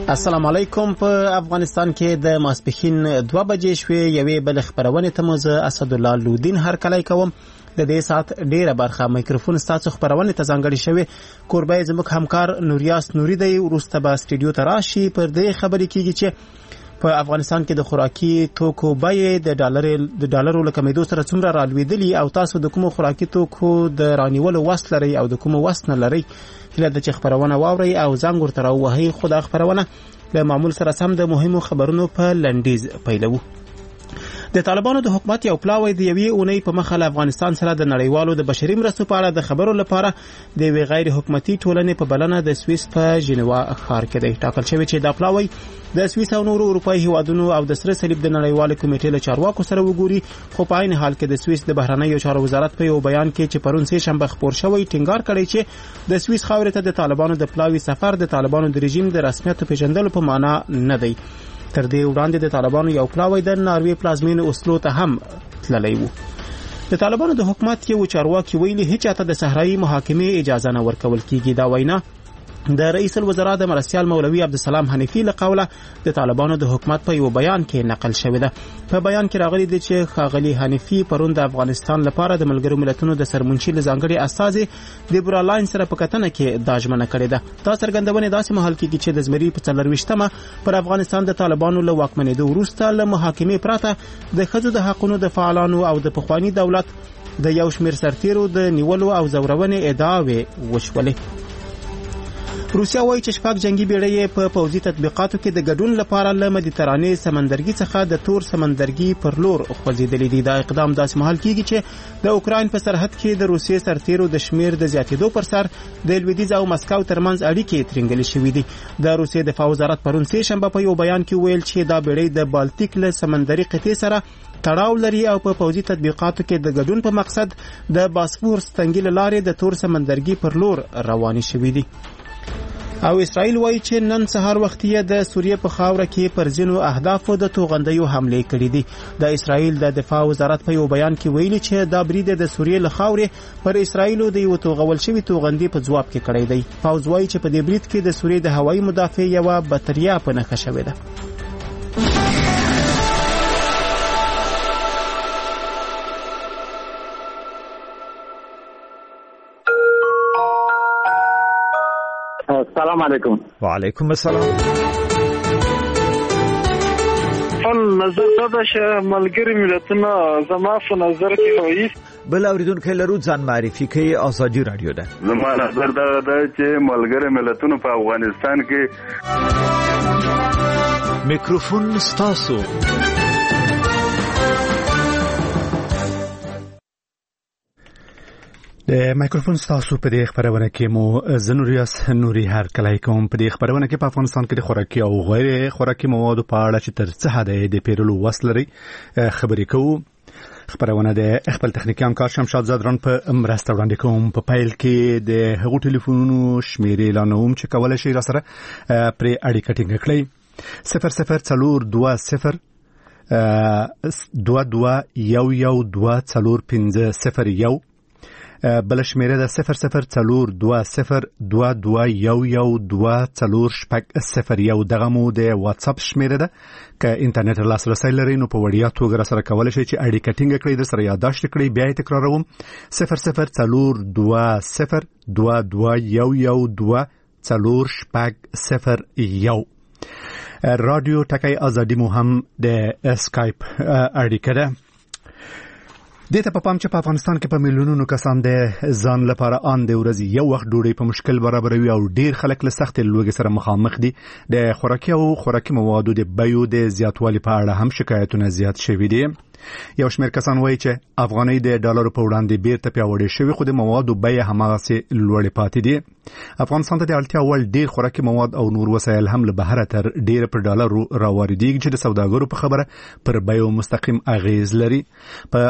السلام علیکم. په افغانستان کې د ماسپښین 2 بجې شوې. یوې بل خبرونه ته مزه اسد الله لودین هر کله کوم. د دې سات ډیره برخه میکروفون ستاسو خبرونه ته ځانګړي شوی. کوربای زموږ همکار نوریاس نوري دی ورسته به سټډیو ته راشي. پر دې خبرې کیږي چې په افغانستان کې د خوراکي توکو بیې د ډالرو له کمیدو سره څومره رالوېدلي او تاسو د کومو خوراکي توکو د رانیولو وس لرئ او د کومو وس نه لرئ. هله د چې خبرونه واوري او زنګ ورته راوهي. خو دا خبرونه له معمول سره سم د مهمو خبرونو په لنډیز پیلوو. د طالبانو د حکومت یو پلاوی د یوې اونۍ په مخه له افغانستان سره د نړیوالو د بشري مرستو په اړه د خبرو لپاره د یوې غیر حکومتي ټولنې په بلنه د سویس په ژنیوا ښار کې دی. ټاکل شوی چې دا پلاوی د سویس او نورو اروپایي هیوادونو او د سره صلیب د نړیوال کمیټې له چارواکو سره وګوري. خو په عین حال کې د سویس د بهرنیو چارو وزارت په یو بیان کې چې پرون سه شنبه خبر شوی ټینګار کړی چې د سویس خاورې ته د طالبانو د پلاوی سفر د طالبانو د رژیم د رسمیت پیژندلو په معنا نه دی. تر دې وړاندې د طالبانو یو پلاوی د ناروې پلازمین اوسلو ته هم تللی و. د طالبانو د حکومت یو چارواکي ویلي هیڅ چاته د صحرایي محاکمې اجازه نه ورکول کیږي. دا وینا د رئیس الوزرا د مرستیال مولوي عبدالسلام حنیفي له قوله د طالبانو د حکومت په یو بیان کې نقل شوی ده. په بیان کې راغلي دي چې ښاغلي حنیفي پرون د افغانستان لپاره د ملګرو ملتونو د سرمنشي له ځانګړي استازي دیبورا لاین سره په کتنه کې دا ژمنه کړې ده. دا څرګندونه داسې مهال کېږي چې د زمري په 24مه پر افغانستان د طالبانو له واکمنېدو وروسته له محاکمې پرته د ښځو د حقونو د فعالانو او د پخواني دولت د یو شمېر سرتیرو د نیولو او ځورونې ادعاوې وشولې. روسیا وایي چې شپږ جنگي بیړۍ په پوځي تطبیقاتو کې د ګډون لپاره له مدیترانې سمندرګي څخه د تور سمندرګي پر لور خوځېدلې دي. دا اقدام داسې مهال کیږي چې د اوکراین په سرحد کې د روسیې سرتیرو د شمیر د زیاتېدو پر سر د لویدیځ او مسکو ترمنځ اړیکې ترنګلې شوې دي. د روسیې دفاع وزارت پرون سه شنبه په یو بیان کې ویل چې دا بیړۍ د بالټیک له سمندري قطې سره تړاو لري او په پوځي تطبیقاتو کې د ګډون په مقصد د باسفورس تنګي لارې د تور سمندرګي پر لور روانې شوې دي. او اسرائیل وایي چې نن سهار وختیه د سوریه په خاوره کې پر ځینو اهدافو د توغندیو حمله کړې دي. د اسرائیل د دفاع وزارت په یو بیان کې ویلي چې دا برید د سوریه له خاورې پر اسرائیل د یو توغول شوی توغندي په ځواب کې کړی دی. پوځ وایي چې په دې برید کې د سوریه د هوایي مدافع یو بطریه په نښه شوې ده. السلام علیکم. وعلیکم السلام. نظر دا چې ملګری ملتونه زما په نظر کې وایي بل اوریدونکو لرو ځان معرفي کوي. ازادي رادیو ده. زما نظر دا چې ملګری ملتونه په افغانستان کې میکروفون ستاسو. د مایکروفون ستاسو په دې خبرونه کې مو زنوریاس نوري هر کله کوم. په دې خبرونه کې په افغانستان کې د خوراکي او غیر خوراکي موادو په اړه چې تر څه حد د پیرلو وس لري خبرې کوو. خبرونه د خپل تخنیکی همکار شمشاد زدران په مرسته وړاندې کوم. په پیل کې د هغو ټلیفونونو شمیرې اعلانوم چې کولای شي را سره پرې اړیکه ټینګ کړئ. 0042 22 بل شمیره د 004222112401 دغه مو د واتس اپ شمیره ده. که انټرنیټ لاسرسی لرئ نو په وړیا توګه سره کولای شئ چې اړیکه ټینګ کړئ. در سره یادداشت کړئ. بیا یې تکراروم 004222112401. رادیو ټکی ازادي مو هم د اسکایپ اړیکه ده. دته په پام چې په افغانستان کې په میلیونونو کسان د ځان لپاره ان د ورځې یو وخت ډوډۍ په مشکل برابروي او ډیر خلک له سخت لوږې سره مخامخ دي. د خوراکي او خوراکي موادو د بیو د زیاتوالي په اړه هم شکایتونه زیات شوي دي. یو شمېر کسان وایي چې افغانۍ د ډالرو په وړاندې بیرته پیاوړې شوې خو د موادو بیه هماغسې لوړې پاتې دي. افغانستان ته د اړتیا وړ ډیر خوراکي مواد او نور وسایل هم له بهره تر ډیر پر ډالرو راواردېږي چې د سوداګرو په خبره پر بیو مستقیم اغیز لري. په افغانستان کې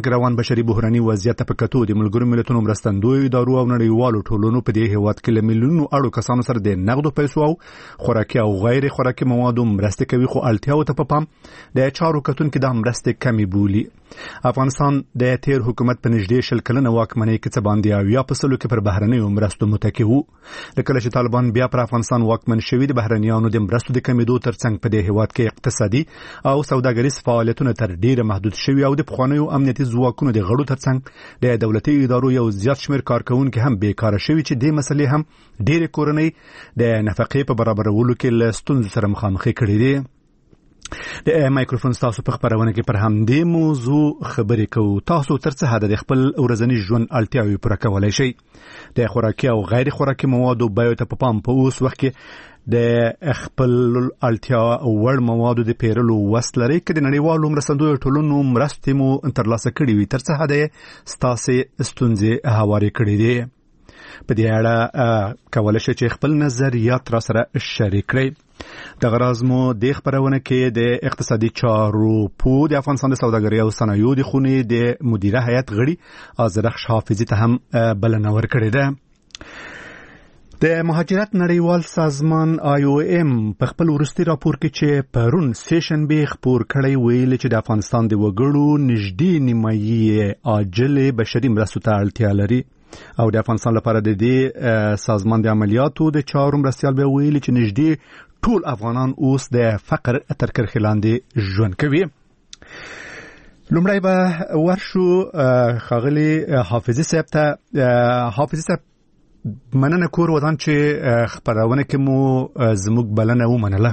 کې روان بشري بحراني وضعیت په کتو د ملګرو ملتونو مرستندوی ادارو او نړیوالو ټولنو په دې هیواد کې له میلیونونو اړو کسانو سره د نقدو پیسو او خوراکي او غیر خوراکي موادو مرستې کوي، خو اړتیاو ته په پام د چارو کتونکو د مرستې کمی بولي. افغانستان د تیر حکومت په نږدې 10 کلنه واکمنۍ کې څه باندې 80% کې پر بهرنیو مرستو متکی وو. لکه چې طالبان بیا پر افغانستان واکمن شوي، د بهرنیانو د مرستو د کمیدو ترڅنګ په دې هیواد کې اقتصادي او سوداګریز فعالیتونه تر ډیره محدود شوي او د پخوانیو امنیتي ځواکونو د غړو ترڅنګ د دولتي ادارو یو زیات شمېر کارکونکو هم بیکاره شوي چې د مسلې هم ډېرې کورنۍ د نفقې په برابرولو کې له ستونزو سره مخامخ کړي دي. د مایکروفون تاسو په خبرونه کې پر همدې موضوع خبرې کوو. تاسو تر څه حد د خپل ورځني ژوند اړتیاوې پوره کولای شئ؟ د خوراکي او غیر خوراکي موادو بیو ته په پام په اوس وخت کې د خپل اړتیا او وړ موادو د پیرلو وس لري چې د نړیوالو مرستندویو ټولنو مرستې مو ترلاسه کړې وي، تر څه حد ستاسو ستونزې هوارې کړې دي؟ په دې اړه کولای شئ چې خپل نظریات را سره شریک کړئ. د غراز مو د خبرونه کې د اقتصادي چارو په د افغانستان د سوداګرۍ او صنایعو د خونې د مدیره هیئت غړي آذرخش حافظي ته هم بلنه ورکړې ده. د مهاجرت نړیوال سازمان IOM په خپل وروستي راپور کې چې پرون سیشنبه خبر کړی ویل چې د افغانستان د وګړو نږدې نیمایي عاجل بشري مرستو ته اړتیا لري او د افغانستان لپاره د دې سازمان د عملیاتو د چارو مرستیال به ویل چې نږدې ټول افغانان اوس د فقر تر کرښې لاندې ژوند کوي. لومړی به ورشو ښاغلي حافظي صاحب ته. حافظي صاحب مننه کور ودان چې خبرونه کې مو زموږ بلنه ومنله.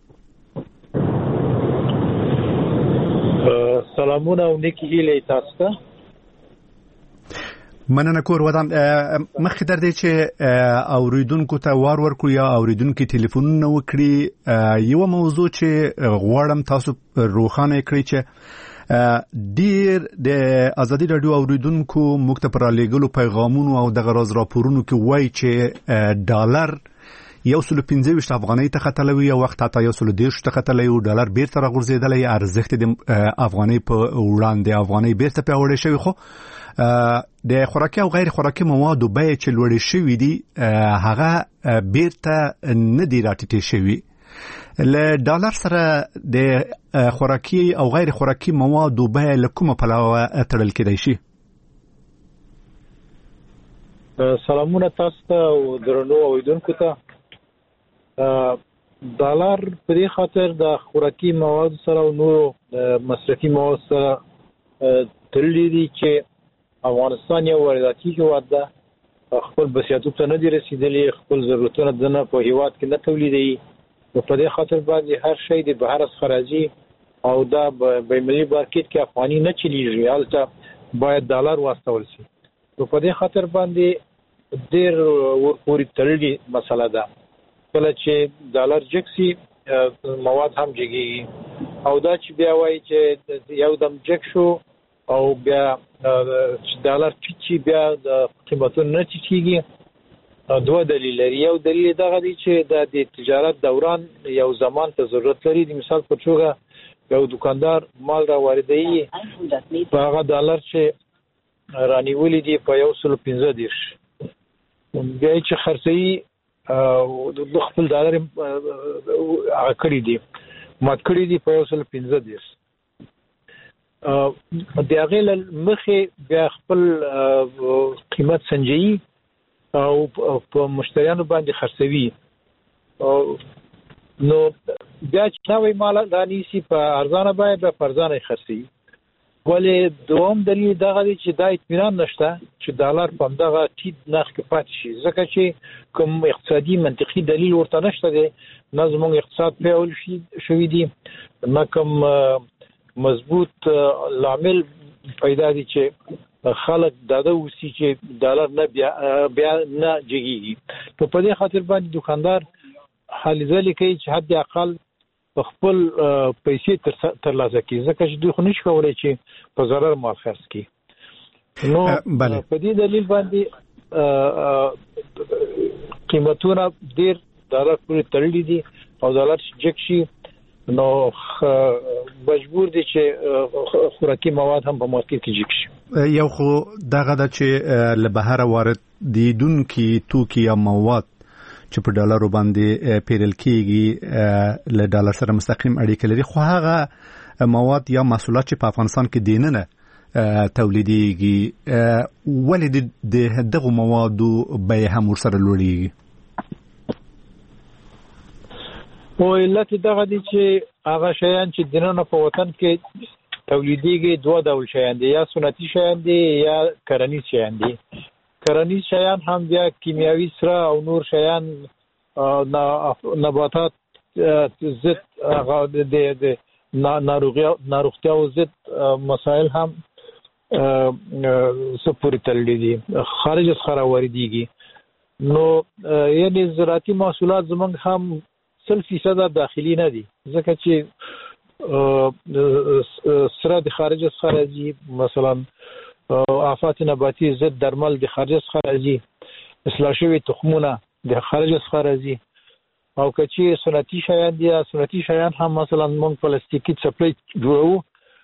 سلامونه او نیکی هیلې تاسو ته. مننه کور ودان. مخکې در دې چې اوریدونکو ته وار ورکړو یا اوریدونکو ټلیفونونه وکړي، یو موضوع چې غواړم تاسو روښانه کړئ چې ډیر د ازادي رادیو اوریدونکو موږ ته پر لګلو پیغامونو او د غراز راپورونو کې وایي چې ډالر 125 افغانۍ ته ختلوي او وخت حتی 110 ته ختلوي او ډالر بیرته راغورځېدلی، ارزښت د افغانۍ په وړاندې افغانۍ بیرته پیاوړې شوی، خو د خوراکي او غیر خوراکي موادو بیې چې لوړې شوي دي هغه بیرته نه دي راټیټې شوي. له ډالر سره د خوراکي او غیر خوراکي موادو بیې له کومه پلوه تړل کېدای شي؟ سلامونه تاسو ته او درنو اوریدونکو ته. ډالر په دې خاطر د خوراکي موادو سره او نورو مصرفي موادو سره تړلي دي چې افغانستان یو وارداتي هیواد ده، خپل بسیاتوب ته نه دي رسیدلي، خپل ضرورتونه دنه په هیواد کې نه تولیدوي، نو په دې خاطر باندې هر شی د بهر څخه راځي او دا بین‌المللي مارکیټ کې افغاني نه چلیږي، هلته باید ډالر واستول شي. نو په دې خاطر باندې ډېر ورپورې تړلې مسله ده. کله چې ډالر جګ سي مواد هم جګېږي او دا چې بیا وایي چې یو دم جګ شو او بیا چې ډالر ټیټ شي بیا د قیمتونو نه ټیټېږي. دوه دلیل لري. یو دلیل دغه دی چې د تجارت دوران یو زمان ته ضرورت لري. د مثال په توګه یو دکاندار مال را واردوي په هغه ډالر چې رانیولي دي په 115 بیا چې خرڅوي د خپل ډالر هغه کړي دي مات کړي دي په 115 د هغې له مخې بیا خپل قیمت سنجوي او په مشتریانو باندې خرڅوي. نو بیا چې نوی مال رانیسي په ارزانه بیه بیا په ارزانه یې خرڅوي. ولې دوم دلیل دغه دی چې دا اطمینان نشته چې ډالر په همدغه ټیټ نرخ کې پاتې شي، ځکه چې کوم اقتصادي منطقي دلیل ورته نشته دی، نه زموږ اقتصاد پیاوړی شوي دي، نه کوم مضبوط لامل پیدا دي چې خلک داده وسی چې ډالر نه بیا نه جګیږي. نو په دې خاطر باندې دکاندار حل ځلې کوي چې حد اقل په خپل پیسې ترلاسه کړي، ځکه چې دوی خو نشي کولی چې په ضرر مال خرڅ کړي. نو په دې دلیل باندې قیمتونه ډېر ډالر پورې تړلي دي او ډالر چې جګ شي نو مجبور دي چې خوراکي مواد هم په مارکیټ کې جګ شي. یو خو دغه د چې له بهر وارد دي توکي یا مواد چې په ډالرو باندې پیرل کیږي له ډالر سره مستقیم اړیکه لري، خو هغه مواد یا محصولات چې په افغانستان کې دیننه تولیديږي ولې د دغه موادو بیه هم ورسره لوړیږي؟ او علت دغه دي چې هغه شیان چې دننه په وطن کې تولیديږي دوه ډول شیان دي، یا سنتي شیان دي یا کرنیز شیان دي. کرنیز شیان هم بیا کیمیاوي سره او نور شیان نباتات ضد د ناروغتیا او ضد مسائل هم سپوري تللی دي، خارج از خارا واردېږي. نو یعنی زراعتي محصولات زمونږ هم 100% داخلي نه دي، ځکه چې سره د خارج از خارا دي، مثلا آفات نباتي ضد درمل د خارج از خارا دي، اصلاح شوي تخمونه د خارج از خارا دي. او کچې سنتي شیان دي، سنتي شیان هم مثلا مونږ پلاستیکي چپلۍ جوړو،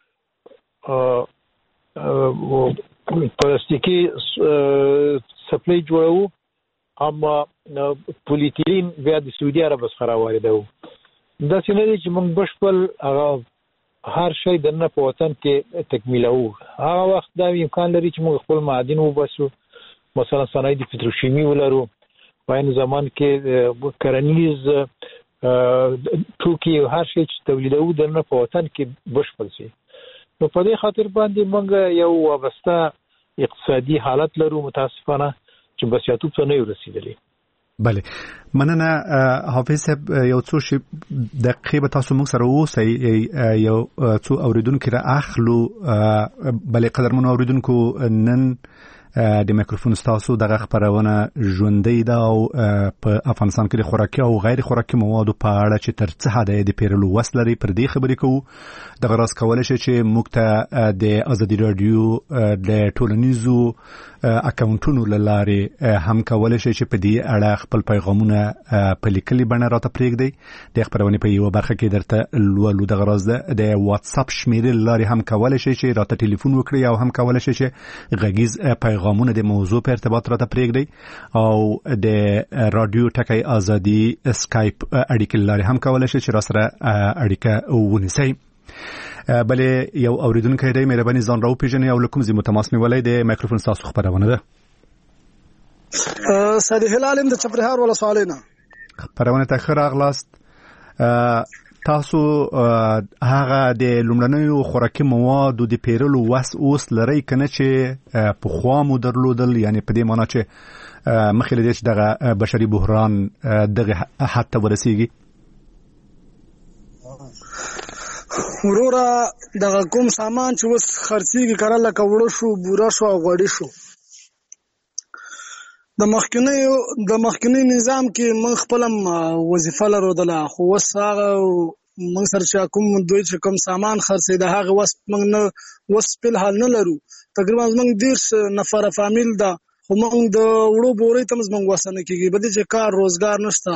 پلاستیکي چپلۍ جوړو، اما پولیتیلین بیا د سعودي عرب څخه واردوو. داسې نه دي چې مونږ بشپړ هر شی دنه په وطن کې تکمیلوو. هغه وخت دا امکان لري چې مونږ خپل معادن وباسو، مثلا صنایع د پتروشیمي ولرو، په این زمان کې کرنیز توکي هر شی چې تولیدوو دنه په وطن کې بشپړ شي. نو په دې خاطر باندې موږ یو وابسته اقتصادي حالت لرو، متاسفانه چې بسیاتو ته نه رسیدلی. بله، مننه حافظ صاحب. یو څو شی دقیقه به تاسو موږ سره اوسئ، یو څو اوریدونکو را اخلو. بله قدرمن اوریدونکو، نن د میکروفون تاسو دغه خبرونه ژوندۍ ده او په افغانستان کې د خوراکي او غیر خوراکي موادو په اړه چې تر څه حد د پیرلو وس لري پر دې خبرې کوو. دغه راز کولای شي چې موږ ته د ازادي رادیو د ټولنیزو اکاونټونو لاره هم کولای شي چې په دې اړه خپل پیغامونه په لیکلي بڼه راته پرېږدي. د خبرونه په یو برخه کې درته لولو. دغه راز د واتس اپ شمیرې لاره هم کولای شي چې راته ټلیفون وکړي او هم کولای شي چې غږیز پیغامونه د موضوع په ارتباط راته پرېږدي، او د رادیو ټکی ازادي اسکایپ اړیکې لاره هم کولای شي چې را سره اړیکه ونیسي. بله یو اوریدونکی دی، مهرباني ځان راو پیژنئ او لکم زمو تماس نیولای د میکروفون تاسو خبرونه ده. صالح العالم د چپرهار ولا سوالینا خبرونه ته خیر اغلاست. تاسو هغه د لومړنیو خوراکي موادو د پیرلو وس اوس لري کنه چې په خوا مو درلودل، یعنی په دې معنی چې مخکې له دې چې دغه بشري بحران دغه حد ته ورسیږي؟ ورورا دغه کوم سامان چې وس خرڅيږي کړه لکه وړو شو، بوره شو او غوړي شو، د مخکنی نظام کې من خپلم وظیفه لرودله، خو وس هغه من سره چې کوم دوی چې کوم سامان خرڅي د هغه وس من نه وس په حال نه لرو. تقریبا من 10 نفر فامیل ده، خو من د وړو بورې تم من وسنه کېږي، بده چې کار روزګار نشته.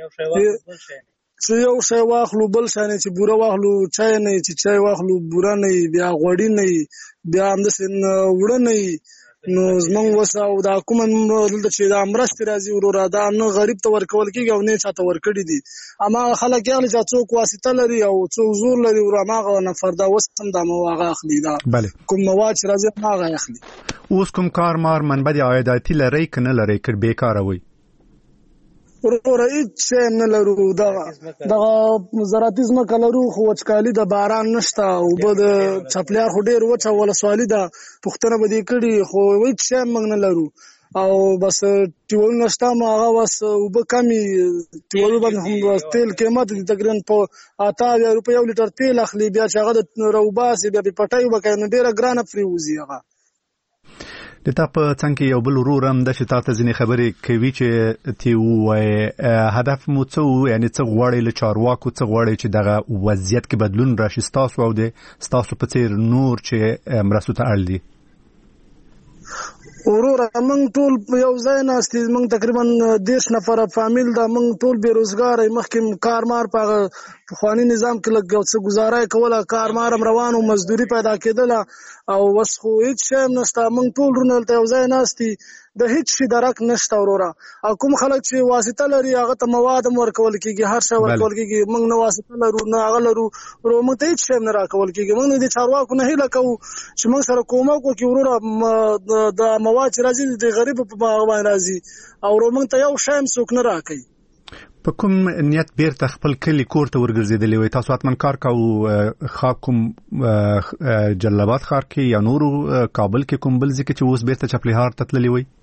یو شی واخلو بل شي نه، چې بوره واخلو چای نه، چې چای واخلو بوره نه، بیا غوړی نه، بیا هم د سن وړه نه. نو زمونږ وساو دا کوم دلته چې دا مرستې راځي ورور دا نه غریب ته ورکول کېږي او نه چاته ورکړي دي. اما خلک یې چې څوک واسطه لري او څوک زور لري ور ماغه نفر دا وسم دا مواغه اخلي، دا کوم مواد چې راځي ماغه اخلي. اوس کوم کار مار منبع عایداتی لري کنه لري کړ بیکاره وي ورور هیڅ نه لرو. دا زراعتي ځمکه لرو خو وچکالي د باران نشته او بد چپلیا خو ډیر وچه ولسوالي ده، پښتنه به دې کړي خو هیڅ موږ نه لرو. او بس ټیول نشته ماغه وس وب کمی ټیول باندې هم تیل قیمت تقریبا په 80 روپیا لیټر تیل اخلي، بیا چې هغه د روباسي بیا په پټای وبکې ډیره ګرانه فریوزي. هغه د تا په څنګه یو بل ورور هم د شتا ته ځینې خبرې کوي چې تی وای هدف مو څه، یعنی څه غواړي له چارواکو، څه غواړي چې دغه وضعیت کې بدلون راشي ستاسو او د ستاسو په څیر نور چې مرستو ته اړ دي؟ وروره موږ ټول یو ځای ناست دي، موږ تقریبا 10 نفره فامیل ده، موږ ټول بیروزګار یو. مخکې کارمار په پخواني نظام کې لږ څه ګزاره کوله، کارمار هم روان و، مزدوري پیدا کېدله، او اوس خو هېڅ شی هم نشته. موږ ټول وروڼه دلته یو ځای ناست دي، د هېڅ شي درک نشته وروره. او کوم خلک چې واسطه لري هغه ته مواد هم ورکول کېږي، هر شی ورکول کېږي. موږ نه واسطه لرو نه هغه لرو، وروره موږ ته هېڅ شی هم نه راکول کېږي. موږ د چارواکو نه هیله کوو چې موږ سره کومک وکړي وروره. د مواد چې راځي د غریبو په هغه باندې راځي، او وروره موږ ته یو شی هم څوک نه راکوي. په کوم نیت بیرته خپل کلی کور ته ورګرځېدلی وئ؟ تاسو حتما کار کوو ښار کوم جلال آباد ښار کې یا نورو کابل کې کوم بل ځای کې چې اوس بیرته چپلیهار ته تللي وئ؟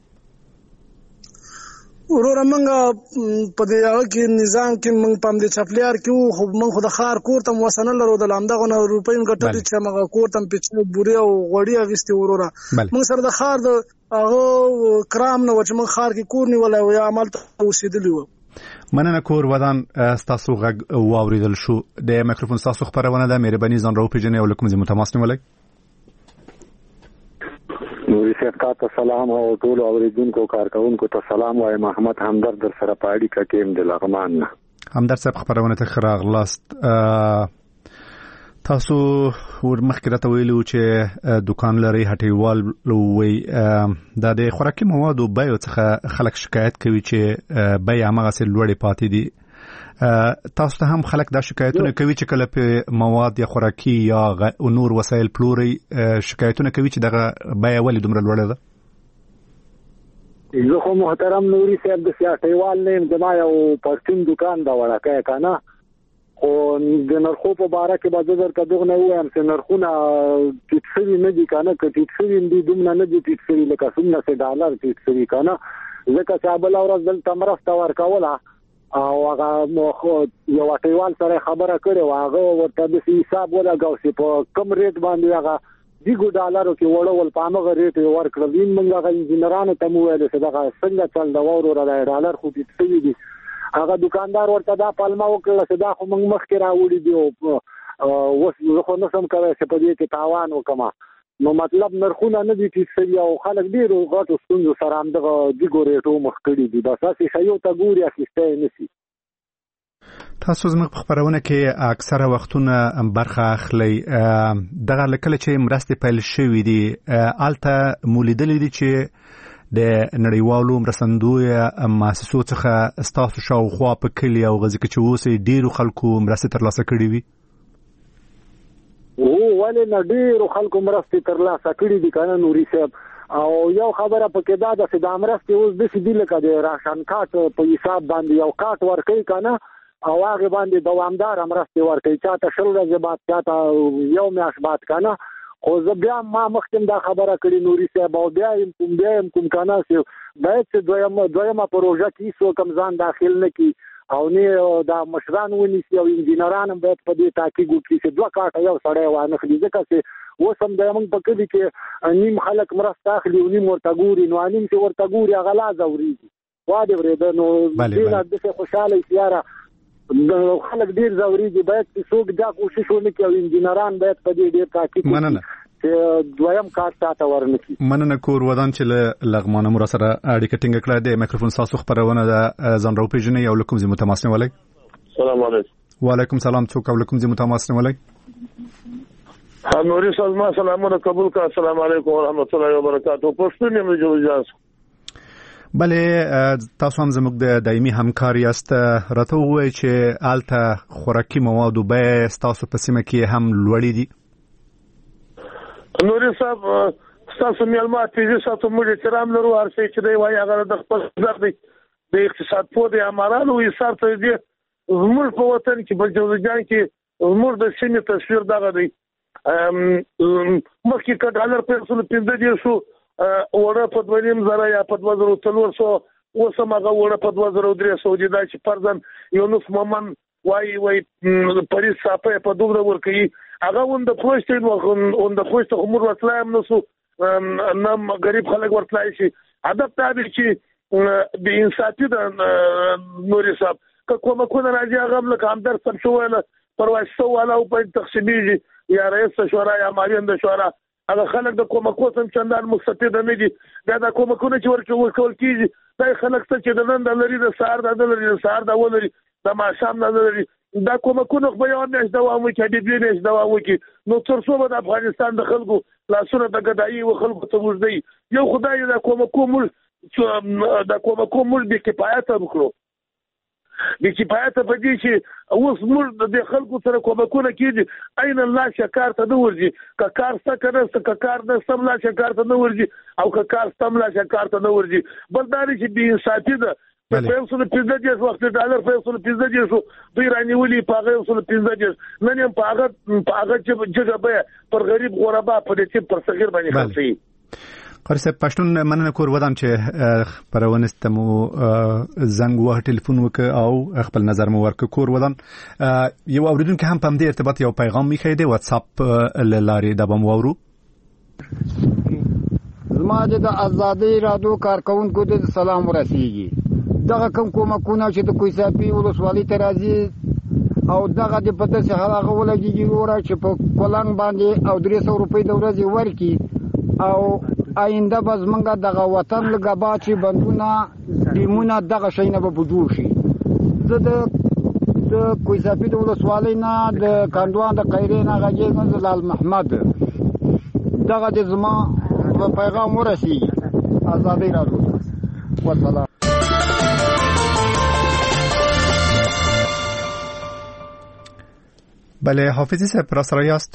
وروره موږ په دې هغه کې نظام کې موږ په همدې چپلیهار کې وو، خو موږ خو د ښار کور ته وسه نه لرو. د همدغه نه روپۍ مې ګټلې چې همغه کور ته مې پیچلې بورې او غوړي اخیستې. وروره موږ سره د ښار د هغه کرام نه و چې موږ ښار کې کور نیولی و یا همالته اوسېدلي وو. مننه. کور ودان ستاسو غږ واوریدل شو. د میکروفون ستاسو خبرونه ده. مهرباني ځان راوپېژنئ او له کوم ځای مو تماس نیولی؟ نوري صاحب ته سلام او ټول اوریدونکو کارکونکو ته سلام وایم. محمد همدرد در سره په اړیکه کې یم د لغمان نه. همدرد صاحب خبرونه ته ښه راغلاست. تاسو ورمخکې راته ویلو چې دکان لري، هټیوال وي. دا د خوراکي موادو بیو څخه خلک شکایت کوي چې بیې هماغسې لوړې پاتې دي. تاسو ته هم خلک دا شکایتونه کوي چې کله په مواد یا خوراکي یا نور وسایل پلوري شکایتونه کوي چې دغه بیه ولې دومره لوړه ده؟ زه خو محترم نوري صاحب د هټیوال نه یم، زما یو پرچون دکان ده وړکی که نه، خو د نرخو په باره کې به زه درته دغه نه ووایم چې نرخونه ټیټ شوي نه دي که نه. که ټیټ شوي هم دي دومره نه دي ټیټ شوي لکه څومره چې ډالر ټیټ شوي که نه. ځکه چې بله ورځ دلته مرسته ورکوله او هغه یو هټیوال سره خبره کړې وه، هغه ورته داسې حساب ولګاو چې په کم ریټ باندې هغه دیګو ډالرو کې وړول، په همغه ریټ یې ورکړل. موږ هغه انجینرانو ته مو ویل چې دغه څنګه چل ده وروره، دا ډالر خو ټیټ شوي دي. هغه دکاندار ورته دا پلمه وکړله چې دا خو موږ مخکې راوړي دي او اوس زه خو نه شم کولی چې په دې کې تاوان وکړم. نو مطلب نرخونه نه دي ټیټ شوي او خلک ډېرو غټو ستونزو سره همدغه دیګو ریټو مخ کړي دي. بس هسې شیو ته ګوري اخیستی یې نه شي. تاسو زموږ په خبرونه کې اکثره وختونه برخه اخلئ. دغه کله چې مرستې پیل شوي دي هلته مو لیدلی دي چې د نړیوالو مرستندویه مؤسسو څخه ستاسو شاوخوا په کلي او غزي کې چې اوس ډېرو خلکو مرستې ترلاسه کړي وي؟ ولې نه ډېرو خلکو مرستې ترلاسه کړي دي که نه نوري صاحب. او یو خبره پکې دا ده چې دا مرستې اوس داسې دي لکه د راشن کارت په حساب باندې یو کارت ورکوي که نه، او هغې باندې دوامداره مرستې ورکوي، چا ته 20 ورځې بعد، چا ته یو میاشت بعد که نه. خو زه بیا ما مخکې دا خبره کړې نوري صاحب، او بیا یم کوم که نه چې باید چې دویمه پروژه کې هېڅوک هم ځان داخل نه کړي او نه دا مشران ونیسي او انجینران هم باید په دې تحقیق وکړي چې 2 کاټه یو سړی وانخلي. ځکه چې اوس هم د موږ په کلي کې نیم خلک مرسته اخلي او نیم ورته ګوري، نو نیم چې ورته ګوري هغه لا ځورېږي. وا دې ورېده نو دې نه داسې خوشحاله شي یاره خلک ډېر ځورېږي. باید چې څوک دا کوشش ونه کړي او انجینران باید په دې ډېر تحقیق وکړي چې دویم کار چاته ورنه کړي. مننه. کور ودان چې له لغمانه مو راسره اړیکه ټینګه کړه. د میکروفون ستاسو خبرونه ده. ځان راوپېژنئ او له کوم ځای مو تماس نیولی؟ سلام علیکم. وعلیکم سلام. څوک او له کوم ځای مو تماس نیولی؟ نوري صاحب ما سلامونه قبول کړه. السلام علیکم ورحمت الله وبرکاتہ. پښتون یم جوړ بله تاسو هم زموږ د دایمي همکار یاست. راته ووایئ چې هلته خوراکي موادو بیې ستاسو په سیمه کې هم لوړې دي؟ نوري صاحب ستاسو معلومات چې تاسو موږ احترام لرو، هر څه چې دی وایي هغه د خپل نظر دی. د اقتصاد پوه دی امارانو وایي سر ته دی زموږ په وطن کې په جوزجان کې زموږ د سیمې تصویر دغه دی. مخکې که ډالر په 115 شو وړه په 2,500 یا په 2,400 اوس هم هغه وړه په 2,300 دي. دا چې فرضاً یونس مومن وایي پریز صافه په دومره ورکوي هغه اونده پوشت خمور ورتلای هم نسو نه غریب خلک ورتلای شي. هدف دا دی چې د انصافي د نوري صاحب که کومکونه راځي هغه هم لکه همدرد صاحب شو ویله پر واسطه والا او په تقسیمیږي یا رئیس شورا یا معاون د شورا هغه خلک د کومکو څخه چندان مستفید نه دي دا کومکونه چې ورکول کیږي دا خلک چې د نن د لري د سهار د لري د سهار د ولري د ماښام د لري دا کومکونه خو یو نه دوام وکړي د دې نه دوام وکړي نو تر څو د افغانستان د خلکو لاسونه د ګدایي او خلکو ته وځي یو خدای دا کومکومل د کفایت وکړو د کفایت په دې چې اوس موږ د خلکو سره کومکونه کیږي عین الله شکار ته نه ورځي که کار څه کنه که کار نه سم لا شکار ته نه ورځي او که کار سم لا شکار ته نه ورځي بل دا چې بي انصافي ده په یوسل 15 وخت ډالر په یوسل 15 دوی رانیولي په هغه یوسل 15 نن هم په هغه چې جګه به پر غریب غربا په دې چې پر صغیر باندې خرڅي قاری صاحب پښتون مننه کور ودان چې پرونست مو زنګ وه ټلیفون وک او خپل نظر مو ورک کور ودان یو اوریدونکو هم په دې ارتباط یو پیغام میخی دی واتس اپ لارې د بم وورو زما د ازادي رادیو کارکونکو د سلام ورسیږي دغه کومکونه چې د کویساپی ولسوالۍ ته راځي او دغه د پته سه هغه ولګي وره چې په کولنګ باندې او 300 روپۍ د ورځې ورکی او آینده باز منګه دغه وطن لګبا چې بندونه دیمونه دغه شي نه به جوړ شي زه د کویساپی د ولسوالۍ نه د کاندوان د قیرې نه غږی لال محمد دغه د زما پیغام ورسیږي ازادي رادیو والسلام بله حافظی صاحب را سره یاست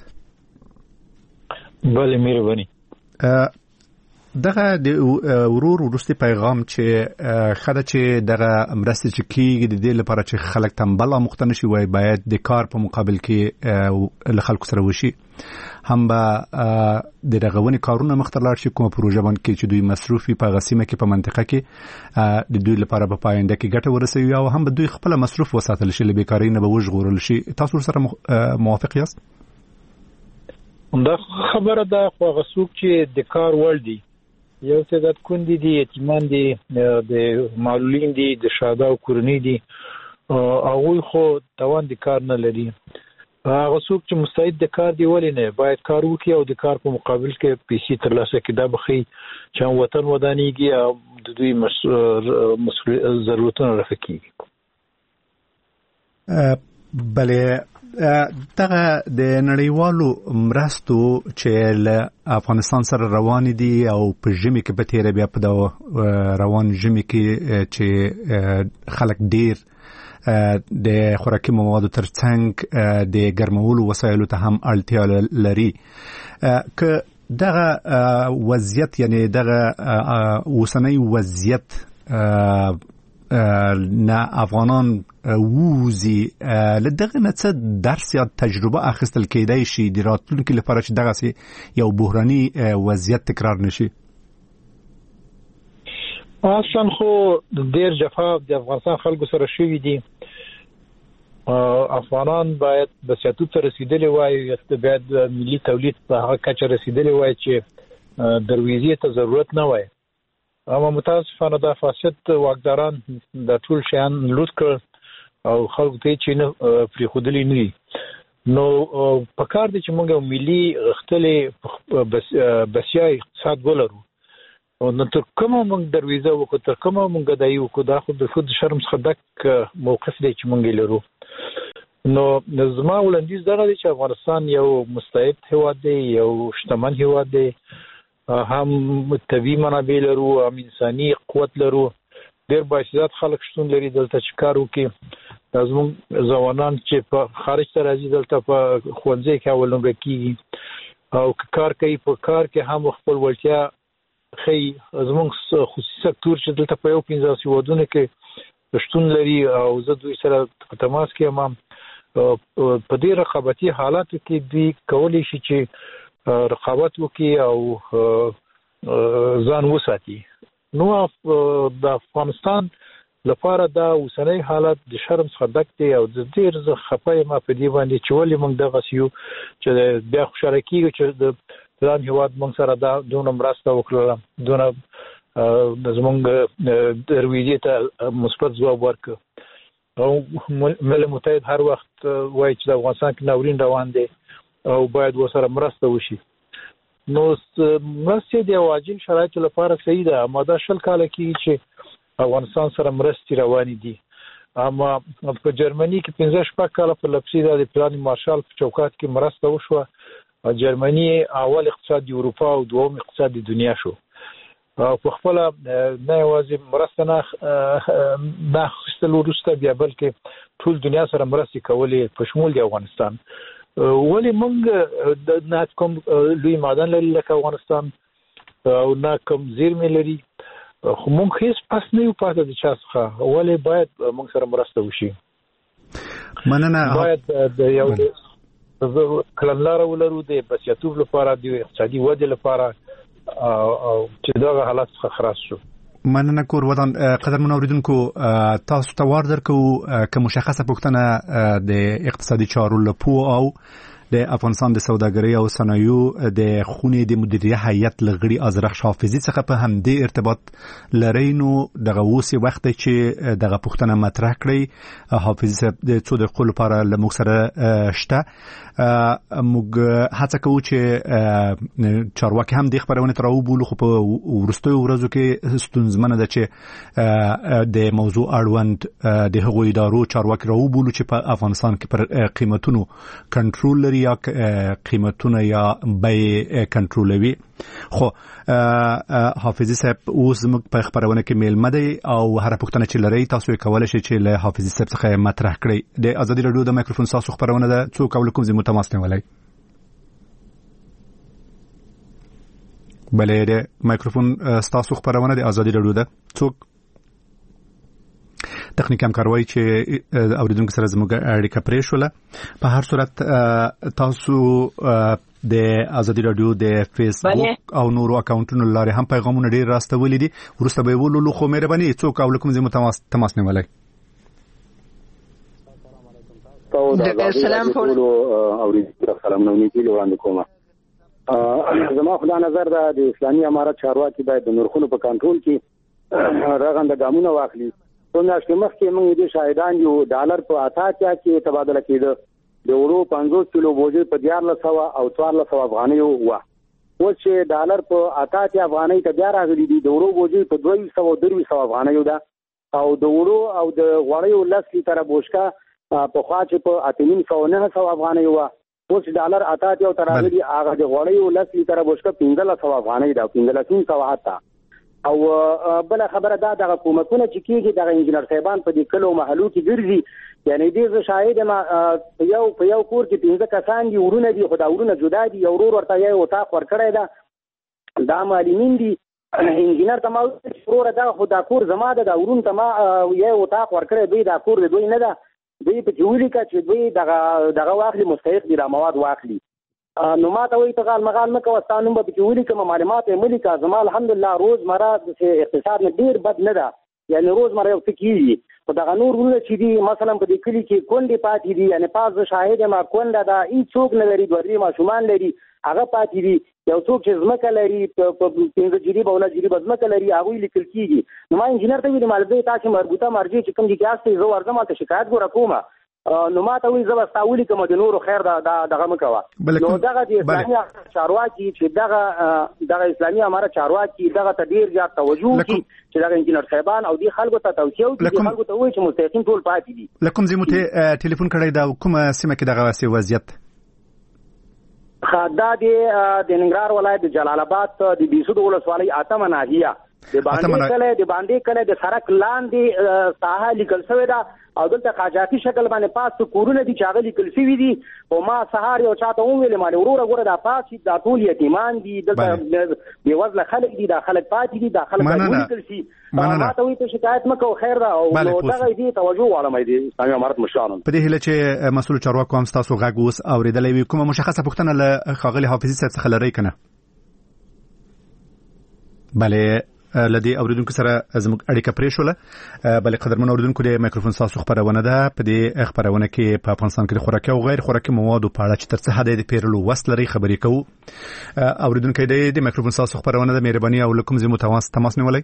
بله مهرباني دغه د ورور ورستي پیغام چې خدای چې دغه مرسته چې کیږي د دې لپاره چې خلک تنبل مختنه شي وای باید د کار په مقابل کې له خلکو سره وشي هم به د رغونې کارونه مختلار شي کومه پروژه باندې کې چې دوی مصروفي په غسیمه کې په منطقه کې د دوی لپاره په پاینده کې ګټه ورسوي او هم به دوی خپل مصروف وساتل شي لبي کاری نه به وژغورل شي تاسو سره موافق یاست دا خبره ده خو غسوک چې د کار ور دي یو څه د کندې دي یتیمان دي د معلولین دي د شاده او کورنۍ دي او خو توان د کار نه لري هغه څوک چې مستعد د کار دی ولې نه باید کار وکړي او د کار په مقابل کې پیسې ترلاسه کړي دا بخي چې وطن ودانېږي او د دوی مسؤل ضرورتونه رفع کیږي بله دغه د نړیوالو مرستو چې له افغانستان سره روان دي او په ژمي کې به تیر بیا په روان ژمي کې چې خلک ډیر د خوراکي موادو ترڅنګ د ګرمولو وسایلو ته هم اړتیا لري که دغه وضعیت یعنی دغه اوسنی وضعیت نه افغانان ووزي لدغه نه څه درس یا تجربه اخیستل کېدای شي د راتلونکي لپاره چې دغه یو بحراني وضعیت تکرار نشي اصلا خو ډیر جفا د افغانستان خلکو سره شوی دي افغانان باید به سیاست ته رسیدلی وای باید ملي تولید په هغه کچه رسیدلی وای چې درویزې ته ضرورت نه وای اما متاسفانه د فاسد واکداران د ټول شیان لوټ کړ او خلکو ته چې نه پری خودلی نه نو په کار دي چې موږ ملي غختلې بسیای اقتصاد ولرو او نو تر کومه موږ درویزه وکړو تر کومه موږ دایو وکړو دا خو د خود شرم څخه ډک موقف دی چې موږ لرو نو زما ولندیز دغه دی چې افغانستان یو مستعد هیواد دی یو شتمن هیواد دی هم طبیعي منابع لرو هم انساني قوت لرو ډېر باعث خلک شتون لري دلته چې کار وکړي زموږ ځوانان چې په خارج ته راځي دلته په ښوونځي کې اول نمره کیږي او کار کوي په کار کې هم خپل وړتیا خي زموږ خصوصي سکتور چې دلته په یو 15 ودونه کې شتون لري او زه دوی سره په تماس کې هم په دې رقابتي حالاتو کې دوی کولی شي چې رقابت وکړي او ځان وساتي نو د افغانستان لپاره دا اوسنۍ حالت د شرم څخه ډک دی او د ډېر زه خپه یم په دې باندې چې ولې موږ دغه سیو چې بیا خوشاله کېږو چې د پلان هیواد موږ سره دا دونه مرسته وکړله دونه زموږ درویزې ته مثبت ځواب ورکړ او ملل متحد هر وخت وایي چې د افغانستان کې ناورین روان دی او باید ورسره مرسته وشي نو مرستې د واجب شرایطو لپاره صحیح ده، اما دا 20 کال کې چې افغانستان سره مرستې روانې دي. اما په جرمني کې 15 کال په لپسې د پلان مارشال په چوکاټ کې مرسته وشوه. جرمني اول اقتصاد د اروپا او دوم اقتصاد د دنیا شو. په خپل نه یوازې مرسته نه اخیستل وروسته بیا بلکې ټول دنیا سره مرستې کولې په شمول د افغانستان. ولی موږ د نه کوم لوی معدن لري لکه افغانستان او نه کوم زیرمې لري، خو موږ هیڅ پس نه یو پاتې د چا څخه، ولی باید موږ سره مرسته وشي. مننه. باید د یو کړنلاره ولرو د بسیاتوب لپاره، د اقتصادي ودې لپاره، او چې دا حالت څخه خلاص شو. مننه کور ودان. قدرمن اوریدونکو، تاسو ته وار درکو که مشخصه پوښتنه د اقتصادي چارو لپاره او د افغانستان د سوداګرۍ او صنایعو د خونې د مدیریت هیئت لغړي ازرخ حافظي څخه په همدې ارتباط لري، نو دغه اوسې وخت چې دغه پوښتنه مطرح کړي حافظي صاحب د څو دقیقو لپاره له موږ سره شته. موږ هڅه کوو چې چارواکي هم د خبرونه تر وبولو، خو په ورستیو ورځو کې ستونزمنه ده چې د موضوع اړوند د هغوی ادارو چارواکي راوبولو چې په افغانستان کې پر قیمتونو کنټرول یا قیمتونه یا بیې کنټرولوي. خو حافظي صاحب اوس موږ په خبرونه کې میلمه دی او هر پوښتنه چې لري تاسو یې کولای شئ چې له حافظي صاحب څخه مطرح کړئ. د ازادي رادیو د مایکروفون تاسو خبرونه ده، څوک او کوم ځای متماس نه ولای. بلې د مایکروفون تاسو خبرونه د ازادي رادیو ده، څوک تخنیک همکاروي چې اوریدونکو سره زموږ اړیکه پرې شوله. په هر صورت تاسو د ازادي رادیو د فیسبوک او نورو اکاونټونو لاره هم پیغامونه ډیر راستولې دي، ورسته به ولولو. خو مهرباني څوک او کوم ځای تماس نه ولای. السلام علیکم اوریدونکو، سلام نو نیتی وړاندې کوم. زما خدای نظر ده د اسلامي امارت چارواکي باید د نرخونو په کنټرول کې راغنده ګامونه واخلي. څنګه چې مخکې موږ د شاهدان یو ډالر په 88 کې تبادله کېده، د ورو 50 کیلو بوجي په 1400 او 1400 افغانۍ و. اوس چې ډالر په 88 افغانۍ ته بیا راغلي دي، د ورو بوجي په 200 او 300 افغانۍ ده، او د ورو او د غوړیو 10 لیټره بوشکا په خوا چې په 800 افغانۍ و. اوس ډالر 88 او تراغلي هغه د غوړیو 10 لیټره بوشکا 1500 افغانۍ ده، 1500 حتی. او بل خبره دا د حکومتونو چې کېږي د انجنیر صاحبان په دې کلو محلو کې ګرځي، یعنی دې شاهد ما په یو کور کې 15 کسان دي، ورونه دي، خو دا ورونه جدا دي، یو ورور ورته یو وطاق ورکړی ده، دا معلمین دي. انجنیر ته ما ورور دا خو دا کور زما ده، دا ورون ته ما یو وطاق ورکړی، دوی دا کور دوی نه ده، دوی په جوړی کا چې دوی دغه واخلي، مستحق دي را مواد واخلي. نو ما ته وایي ته غال مغال مکه وستانو به جوړی کوم معلومات ملي کا زما الحمدلله روزمره د اقتصاد نه ډیر بد نه ده، یعنی روزمره یو څه کیږي. خو دغه نور ورونه چې دي مثلا په دې کلی کې کونډې پاتې دي، یعنی پاس شاهد ما کونډه ده، هیڅوک نه لري، دوه ماشومان لري، هغه پاتې دي. یو څوک چې زمکه لري په 15 جریبه ولا جریبه زمکه لري، هغه لیکل کیږي. نو ما انجنیر ته ویل مالزه تاسو مربوطه مرجع چې کوم دي کیاسته زو ورځم ته شکایت ګور کومه، نو ما ته وی زبستاولی کوم د نورو خیر دغه مکوا. نو دغه د اسلامي چارواکي چې دغه اسلامي اماره چارواکي دغه تدیر یا توجه کی چې دغه انجنیر صاحبان او دی خلکو ته توصیه کوي، خلکو ته وایي چې مستحقین ټول پاتې دي. لکم زموږ ته ټلیفون کړی دا کومه سیمه کې دغه سی وضعیت خدا د ننګرهار ولایت د جلال آباد د بیسود ولسوالۍ اتمه ناحیه د باندې کله د سرک لاندې ساحه لیکل شوی دا، او دلته قاجاتی شکل باندې پاس کورونه دي چې هغه لیکل شوی دي. او ما سهار یو چاته وویل ما وروره ګوره دا پاس دا ټول یتیمان دي، دلته بې وزله خلک دي، دا خلک پاتې دي، دا خلک باید ولیکل شي. ما ته وایي ته شکایت مه کوه، خیر ده. او دغه دې توجه غواړم د اسلامي امارت مشرانو په دې هیله چې مسؤل چارواکو هم ستاسو غږ اوس اورېدلی وي. کومه مشخصه پوښتنه له ښاغلي حافظي صاحب څخه لرئ که نه؟ بلې لدی اوریدونکو سره زموږ اړیکه پرې شوله. بلې قدرمن اوریدونکو د مایکروفون تاسو خبرونه ده. په دې خبرونه کې په افغانستان کې د خوراکي او غیر خوراکي موادو په اړه چې تر څه حد د پیرلو وس لري خبرې کوو. اوریدونکو د مایکروفون تاسو خبرونه ده، مهرباني او لکم زمو تماس نیولای.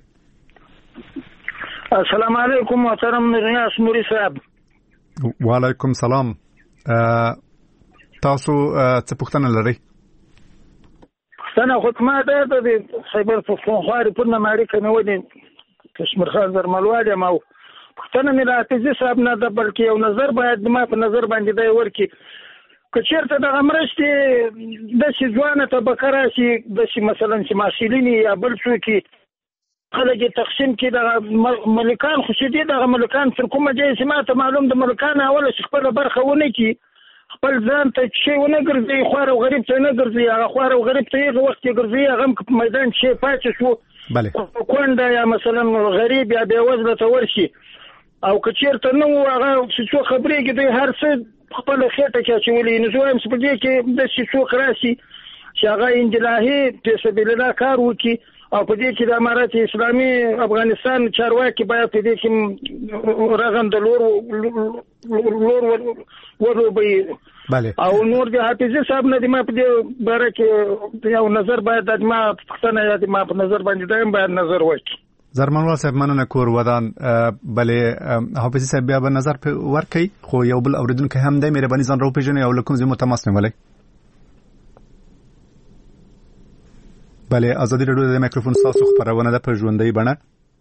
السلام علیکم محترم ریاض نوري صاحب. وعلیکم سلام. تاسو څه پوښتنه لرئ؟ پښتنه حکومت د خیبر پښتونخوا ریپورټ اړیکه نیولې کشمیر خان زرملوال یم او پښتنه مې له حافظي صاحب نه ده بلکې یو نظر باید ما په نظر باندې دی ورکړي که چېرته دغه مرستې داسې ځوانه طبقه راشي داسې مثلا چې محصلین یا بل څوک خلک یې تقسیم کړي دغه ملکان خو چې دي دغه ملکان تر کومه ځایه چې ما ته معلوم د ملکان اوله چې خپله برخه ونه کړي خپل ځان ته شی ونه ګرځي خوار او غریب ته نه ګرځي هغه خوار او غریب ته هغه وخت یې ګرځي هغه هم که په میدان شی پاتې شو کونډه یا مثلا غریب یا بېوزله ته ورشي او که چېرته نه و هغه چې څوک خبرېږي دوی هر څه خپله خېټه کې اچولي نو زه وایم چې په دې کې داسې څوک راشي چې هغه انجلاهي فی سبیل الله کار وکړي او په دې کې د امارت اسلامي افغانستان چارواکي باید په دې کې رغنده لور ولوبوي او نور د حافظي صاحب نه د ما په دې باره کې یو نظر باید د ما پښتنه یا د ما په نظر باندې دایم باید نظر وکړي زرمنوال صاحب مننه کور ودان بلې حافظي صاحب بیا به نظر ورکړي خو یو بل اوریدونکو هم دی مهرباني ځان راوپېژنئ او له کوم ځای مو تماس نیولی بلې ازادي راډیو د مایکروفون ستاسو خپرونه ده په ژوندۍ بڼه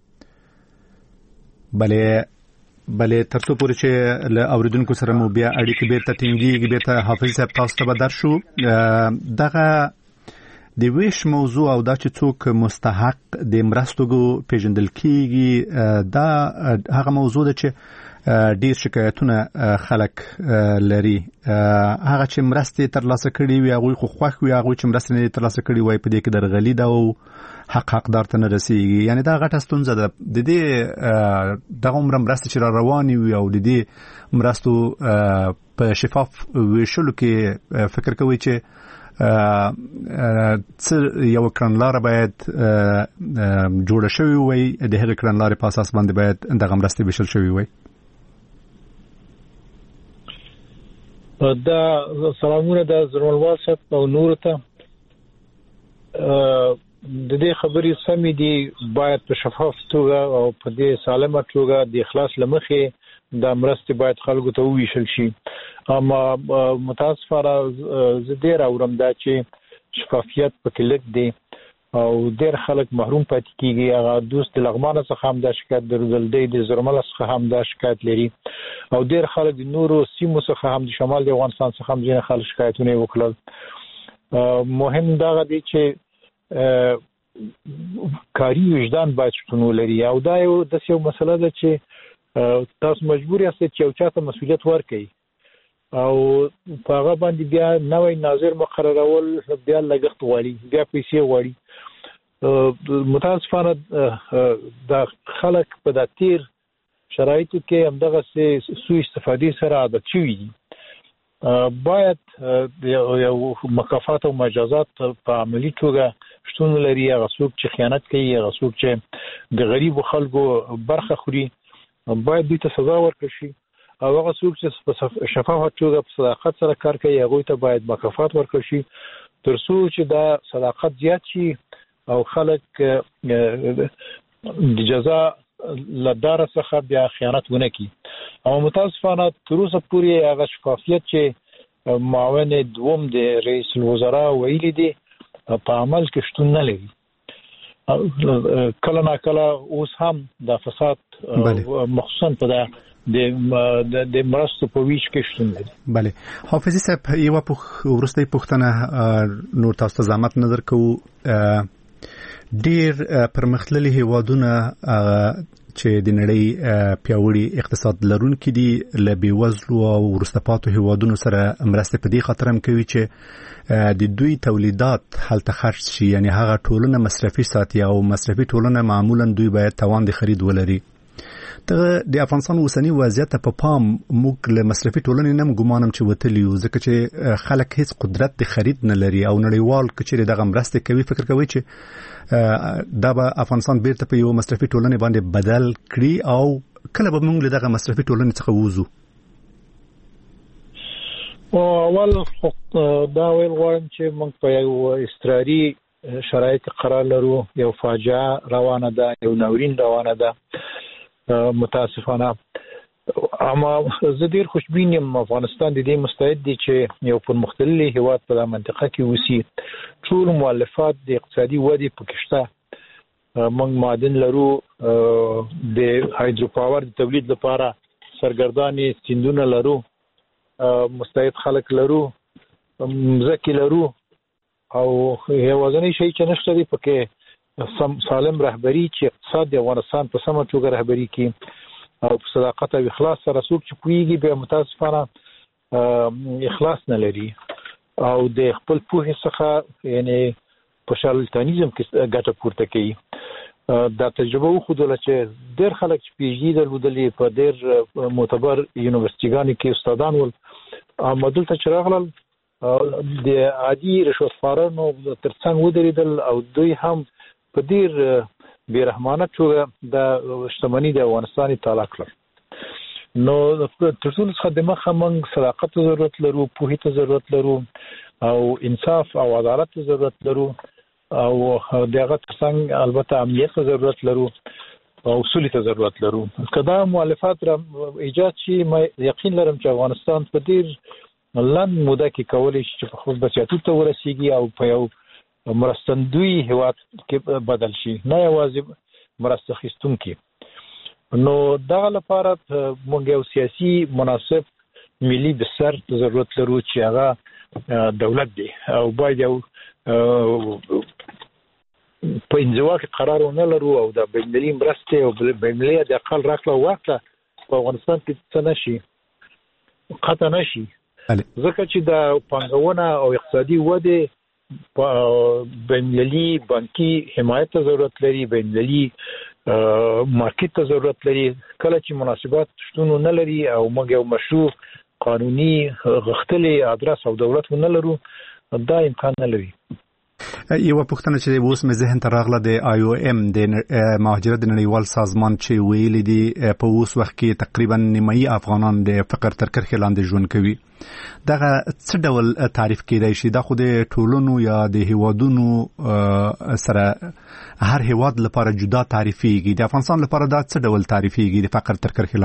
بلې تر څو پورې چې له اوریدونکو سره مو بیا اړیکې بیرته ټینګېږي بیرته حافظ صاحب تاسو ته به درشو دغه د ویش موضوع او دا چې څوک مستحق د مرستو پیژندل کیږي دا هغه موضوع ده چې ډیر شکایتونه خلک لري هغه چې مرستې ترلاسه کړي وي هغوی خو خوښ وي هغوی چې مرستې نه ترلاسه کړي وای په دې کې درغلي ده او حقدار ته نه رسیږي یعنی دا غټه ستونزه ده د دې دغه عمر مرستې چې را روانې وي او د دې مرستو په شفاف ویشلو کې فکر کوي چې یو کړنلاره باید جوړه شوی وي د هغې کړنلارې په اساس باندې باید دغه مرستې ویشل شوی وي دا سلامونه د زرملوال صاحب او نور ته د دې خبرې سمې دي باید په شفاف توګه او په دې سالمه توګه د اخلاص لمخې دا مرستې باید خلکو ته وویشل شي اما متاسفانه زه ډېر اورم دا چې شفافیت پکې لږ دی او ډېر خلک محروم پاتې کېږي هغه دوست د لغمانه څخه هم دا شکایت د روزلدۍ د زرمله څخه هم دا شکایت لري او ډېر خلک د نورو سیمو څخه هم د شمال د افغانستان څخه هم ځینې خلک شکایتونه یې وکړل مهم دغه دی چې کاري وجدان باید شتون ولري او دا یو داسې یو مسله ده چې تاسو مجبور یاست چې یو چاته مسؤلیت ورکړئ او په هغه باندې بیا نوی ناظر مقررول بیا لګښت غواړي بیا پیسې غواړي متاسفانه د خلک په د تیر شرایطو کې همدغه سوء استفادې سره عادت شوي دي باید یو مکافات او مجازات په عملي توګه شتون لري هغه څوک چې خیانت کوي هغه څوک چې د غریبو خلکو برخه خوري باید دوی ته سزا ورکړي شي او هغه څوک چې په شفافه توګه په صداقت سره کار کوي هغوی ته باید مکافات ورکړي شي تر څو چې دا صداقت زیات شي او خلک د جزا لداره څخه بیا خیانت ونه کړي او متاسفانه تر اوسه پورې هغه شفافیت چې معاون دوم د رئیس الوزرا ویلي دي په عمل کې شتون نه لري کله نا کله اوس هم د فساد مخصوصا په د مرستو په ویش کې شتون لري بله حافظي صاحب یو وروستۍ پوښتنه نور تاسو ته زحمت نظر کوو ډیر پرمختللي هیوادونه چې د نړۍ پیاوړي اقتصاد لرونکي دي له بېوزلو او وروسته پاتو هیوادونو سره مرستې په دې خاطر هم کوي چې د دوی تولیدات هلته خرڅ شي یعنی هغه ټولنه مصرفي ساتي او مصرفي ټولنه معمولا دوی باید توان د خرید ولري د افغانستان اوسنی وضعیت په پام موږ له مصرفي ټولنې نه ګمانم چې وتلی یو ځکه چې خلک هیڅ قدرت د خرید نه لري او نړیوال کچېرې دغه مرستې کوي فکر کوي چې دا به افغانستان بیرته په یو مصرفي ټولنې باندې بدل کړي او کله به موږ له دغه مصرفي ټولنې څخه ووځو اول دا ویل غواړم چې موږ په یو اضطراري شرایط قرار لرو یو فاجعه روانه ده یو ناورین روانه ده متاسفانه اما زه ډیر خوشبین یم افغانستان د دې مستعد دی چې یو پرمختللی هیواد په منطقه کې وسی ټول مؤلفات د اقتصادي ودې پکې شته موږ معدن لرو د هایدرو پاور د تولید لپاره سرګردانې سیندونه لرو مستعد خلک لرو مځکې لرو او یوازینی شی چې نشته دی پکې سالم رهبری چې اقتصاد د افغانستان په سمه توګه رهبری کوي او په صداقت او اخلاص سره څوک چې پوهیږي به متاسفانه اخلاص نه لري او د خپل پوهې څخه یعنی په شارلتانیزم کې ګټه پورته کوي دا تجربه وښودله چې ډېر خلک چې پی ایچ ډي درلودلي په ډېر معتبر یونیورسيټیګانو کې استادان ول اما دلته چې راغلل د عادي رشوتخوارانو ترڅنګ ودرېدل او دوی هم په ډېر بیرحمانه توګه د شتمنۍ د افغانستان تالا کړل نو تر ټولو څخه د مخه موږ صداقت ته ضرورت لرو پوهې ته ضرورت لرو او انصاف او عدالت ته ضرورت لرو او دغه ترڅنګ البته امنیت ته ضرورت لرو او اصول ته ضرورت لرو کدا مؤلفات را ایجاد شي ما یقین لرم چې افغانستان په ډیر لنډ موده کې کولی شي چې په خپل بچیاتو ته ورسیږي او په یو مرستندوی هیواد کې بدل شي نه یوازې مرسته اخیستونکي نو دغه لپاره موږ یو سیاسي مناسب ملي بستر ضرورت لرو چې هغه دولت دی او باید یو په انزوا کې قرار ونه لرو او د بینالمللي مرستې او بینالمللي د اقل راکړه ورکړه په افغانستان کې څه نشي قطع نشي ځکه چې د پانګونه او اقتصادي وده بینالمللي بانکي حمایت ته ضرورت لري بینالمللي مارکیټ ته ضرورت لري کله چې مناسبات شتون نه لري او موږ یو مشروع قانوني غښتلي ادرس او دولت نه لرو دا امکان نه لري یو پوښتنه چې اوس مې ذهن ته راغله د آی او ام د مهاجرت نړیوال سازمان چې ویل دي په اوس وخت کې تقریبا نیمایي افغانان د فقر تر کرښې لاندې ژوند کوي دغه څه ډول تعریف کېدای شي دا خو د ټولنو یا د هیوادونو سره هر هیواد لپاره جدا تعریفېږي د افغانستان لپاره دا څه ډول تعریفېږي د فقر تر کرښې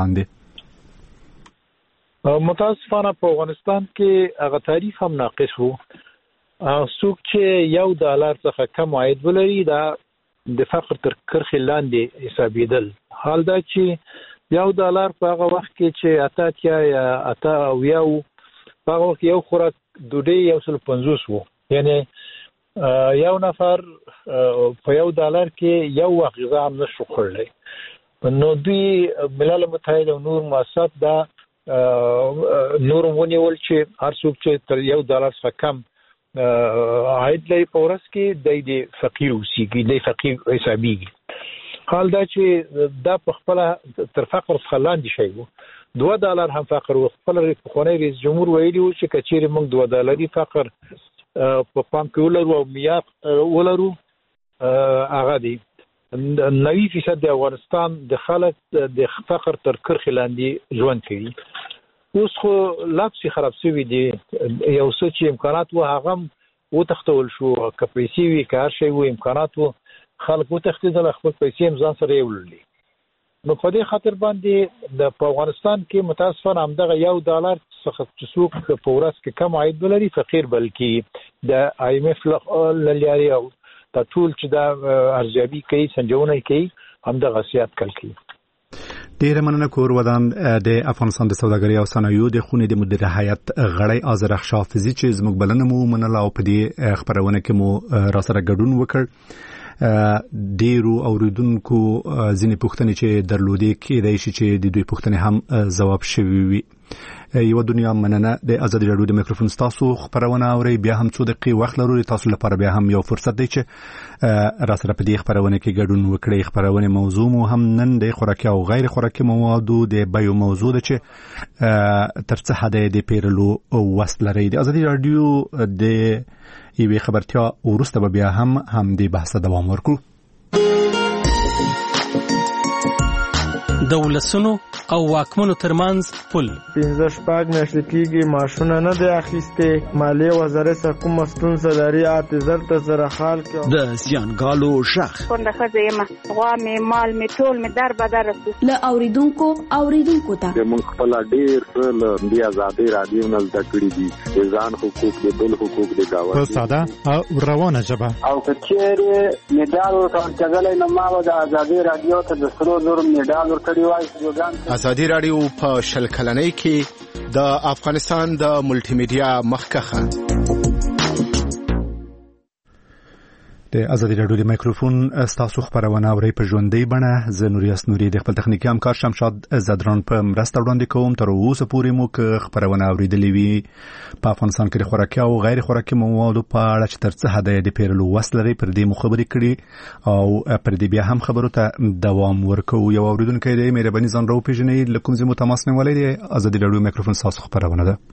لاندې متاسفانه په افغانستان کې هغه تعریف هم ناقص وو څوک چې $1 څخه کم عاید ولري دا د فقر تر کرښې لاندې حسابېدل حال دا چې $1 په هغه وخت کې چې اتاتیا یا اتاویاو په هغه وخت یو خوراک ډوډۍ 150 وو یعنی یو نفر په $1 کې یو وخت غذا هم نشو خوړلی نو دوی ملل متحد او نور مؤسسات دا نور ونیول چې هر څوک چې تر $1 څخه کم عاید لري په ورځ کې د فقیر اوسېږي د فقیر حسابېږي حال دا چې دا په خپل تر فقر څخه لاندې شی وو $2 هم فقر وو خپل پخوانی رئیس جمهور ویلي و چې کچېرې موږ $2 فقر په پام کې ولرو او معیار ولرو هغه دی 90% د افغانستان د خلک د فقر تر کرښې لاندې ژوند کوي اوس خو لاپسې خراب شوي دي یو څه چې امکانات وو هغه هم وتښتول شو که پیسې وي که هر شی وو امکانات وو خلک وتښتېدل خپل پیسې هم ځان سره یوړلې نو په دې خاطر باندې په افغانستان کې متاسفانه همدغه $1 څخه چې څوک په ورځ کې کم عاید ولري فقیر بلل کېږي د آی ایم اف له لارې او دا ټول چې دا ارزیابي کوي سنجونه کوي همدغه سیات کل کوي ډیره مننه کور ودان د افغانستان د سوداګرۍ او صنایعو د خونې د مدیر هیئت غړی آذر حافظي چې زموږ بلنه مو منله او په دې خبرونه کې مو را سره ګډون وکړ ډیرو اوریدونکو ځینې پوښتنې چې درلودې کېدای شي چې د دوی پوښتنې هم ځواب شوي وي یو دنیا مننه د ازادي راډیو د میکروفون تاسو خبرونه اوري بیا هم څو دقیقې وخت لرو تاسو لپاره بیا هم یو فرصت دی چې را سره په دې خبرونه کې ګډون وکړئ خبرونه موضوع مو هم نن د خوراکي او غیر خوراکي موادو د بیو موضوع ده چې تر څه حد د پیرلو وسط لري د ازادي راډیو د یوې خبرتیا ورسته بیا هم دې بحث دوام ورکړو د ولسونو او واکمنو ترمنځ پل. 15 میاشتې کېږي ماشونه نه دی اخیستې، مالیې وزارت څخه کومه ستونزه لري، اعتذار ته سره حال کې د زیانګالو شخ کونډه ښځه یم، غوا مې مال مې ټول مې در بدر رسي. له اوریدونکو ته موږ خپل ډېر څه له دې ازادۍ رادیو نه زده کړي دي، د ځان حقوق د بل حقوق د گاونډي په ساده او روانه ژبه. او که چیرې میډال ورکړل نو ما د ازادۍ رادیو ته د سرو زرو میډال ورکړی وای. ازادي رادیو په شل کلنۍ کې د افغانستان د ملټي میډیا مخکخه. د ازادي رادیو د مایکروفون استاسو خبرونه اوري په ژوندۍ بڼه. زه نوریاس نوري د خپل تخنیکی همکار شمشاد زدران په مرسته وړاندې کوم. تر اوسه پورې مو که خبرونه اوریدلې وي په افغانستان کې د خوراکي او غیر خوراکي موادو په اړه چې تر څه حد د پیرلو وس لري پر دې مو خبرې کړي او پر دې بیا هم خبرو ته دوام ورکو. یو اوریدونکو دی مهرباني ځان راو پیژنئ لکه زمو تماس نیولای دی. ازادي رادیو مایکروفون استاسو خبرونه ده.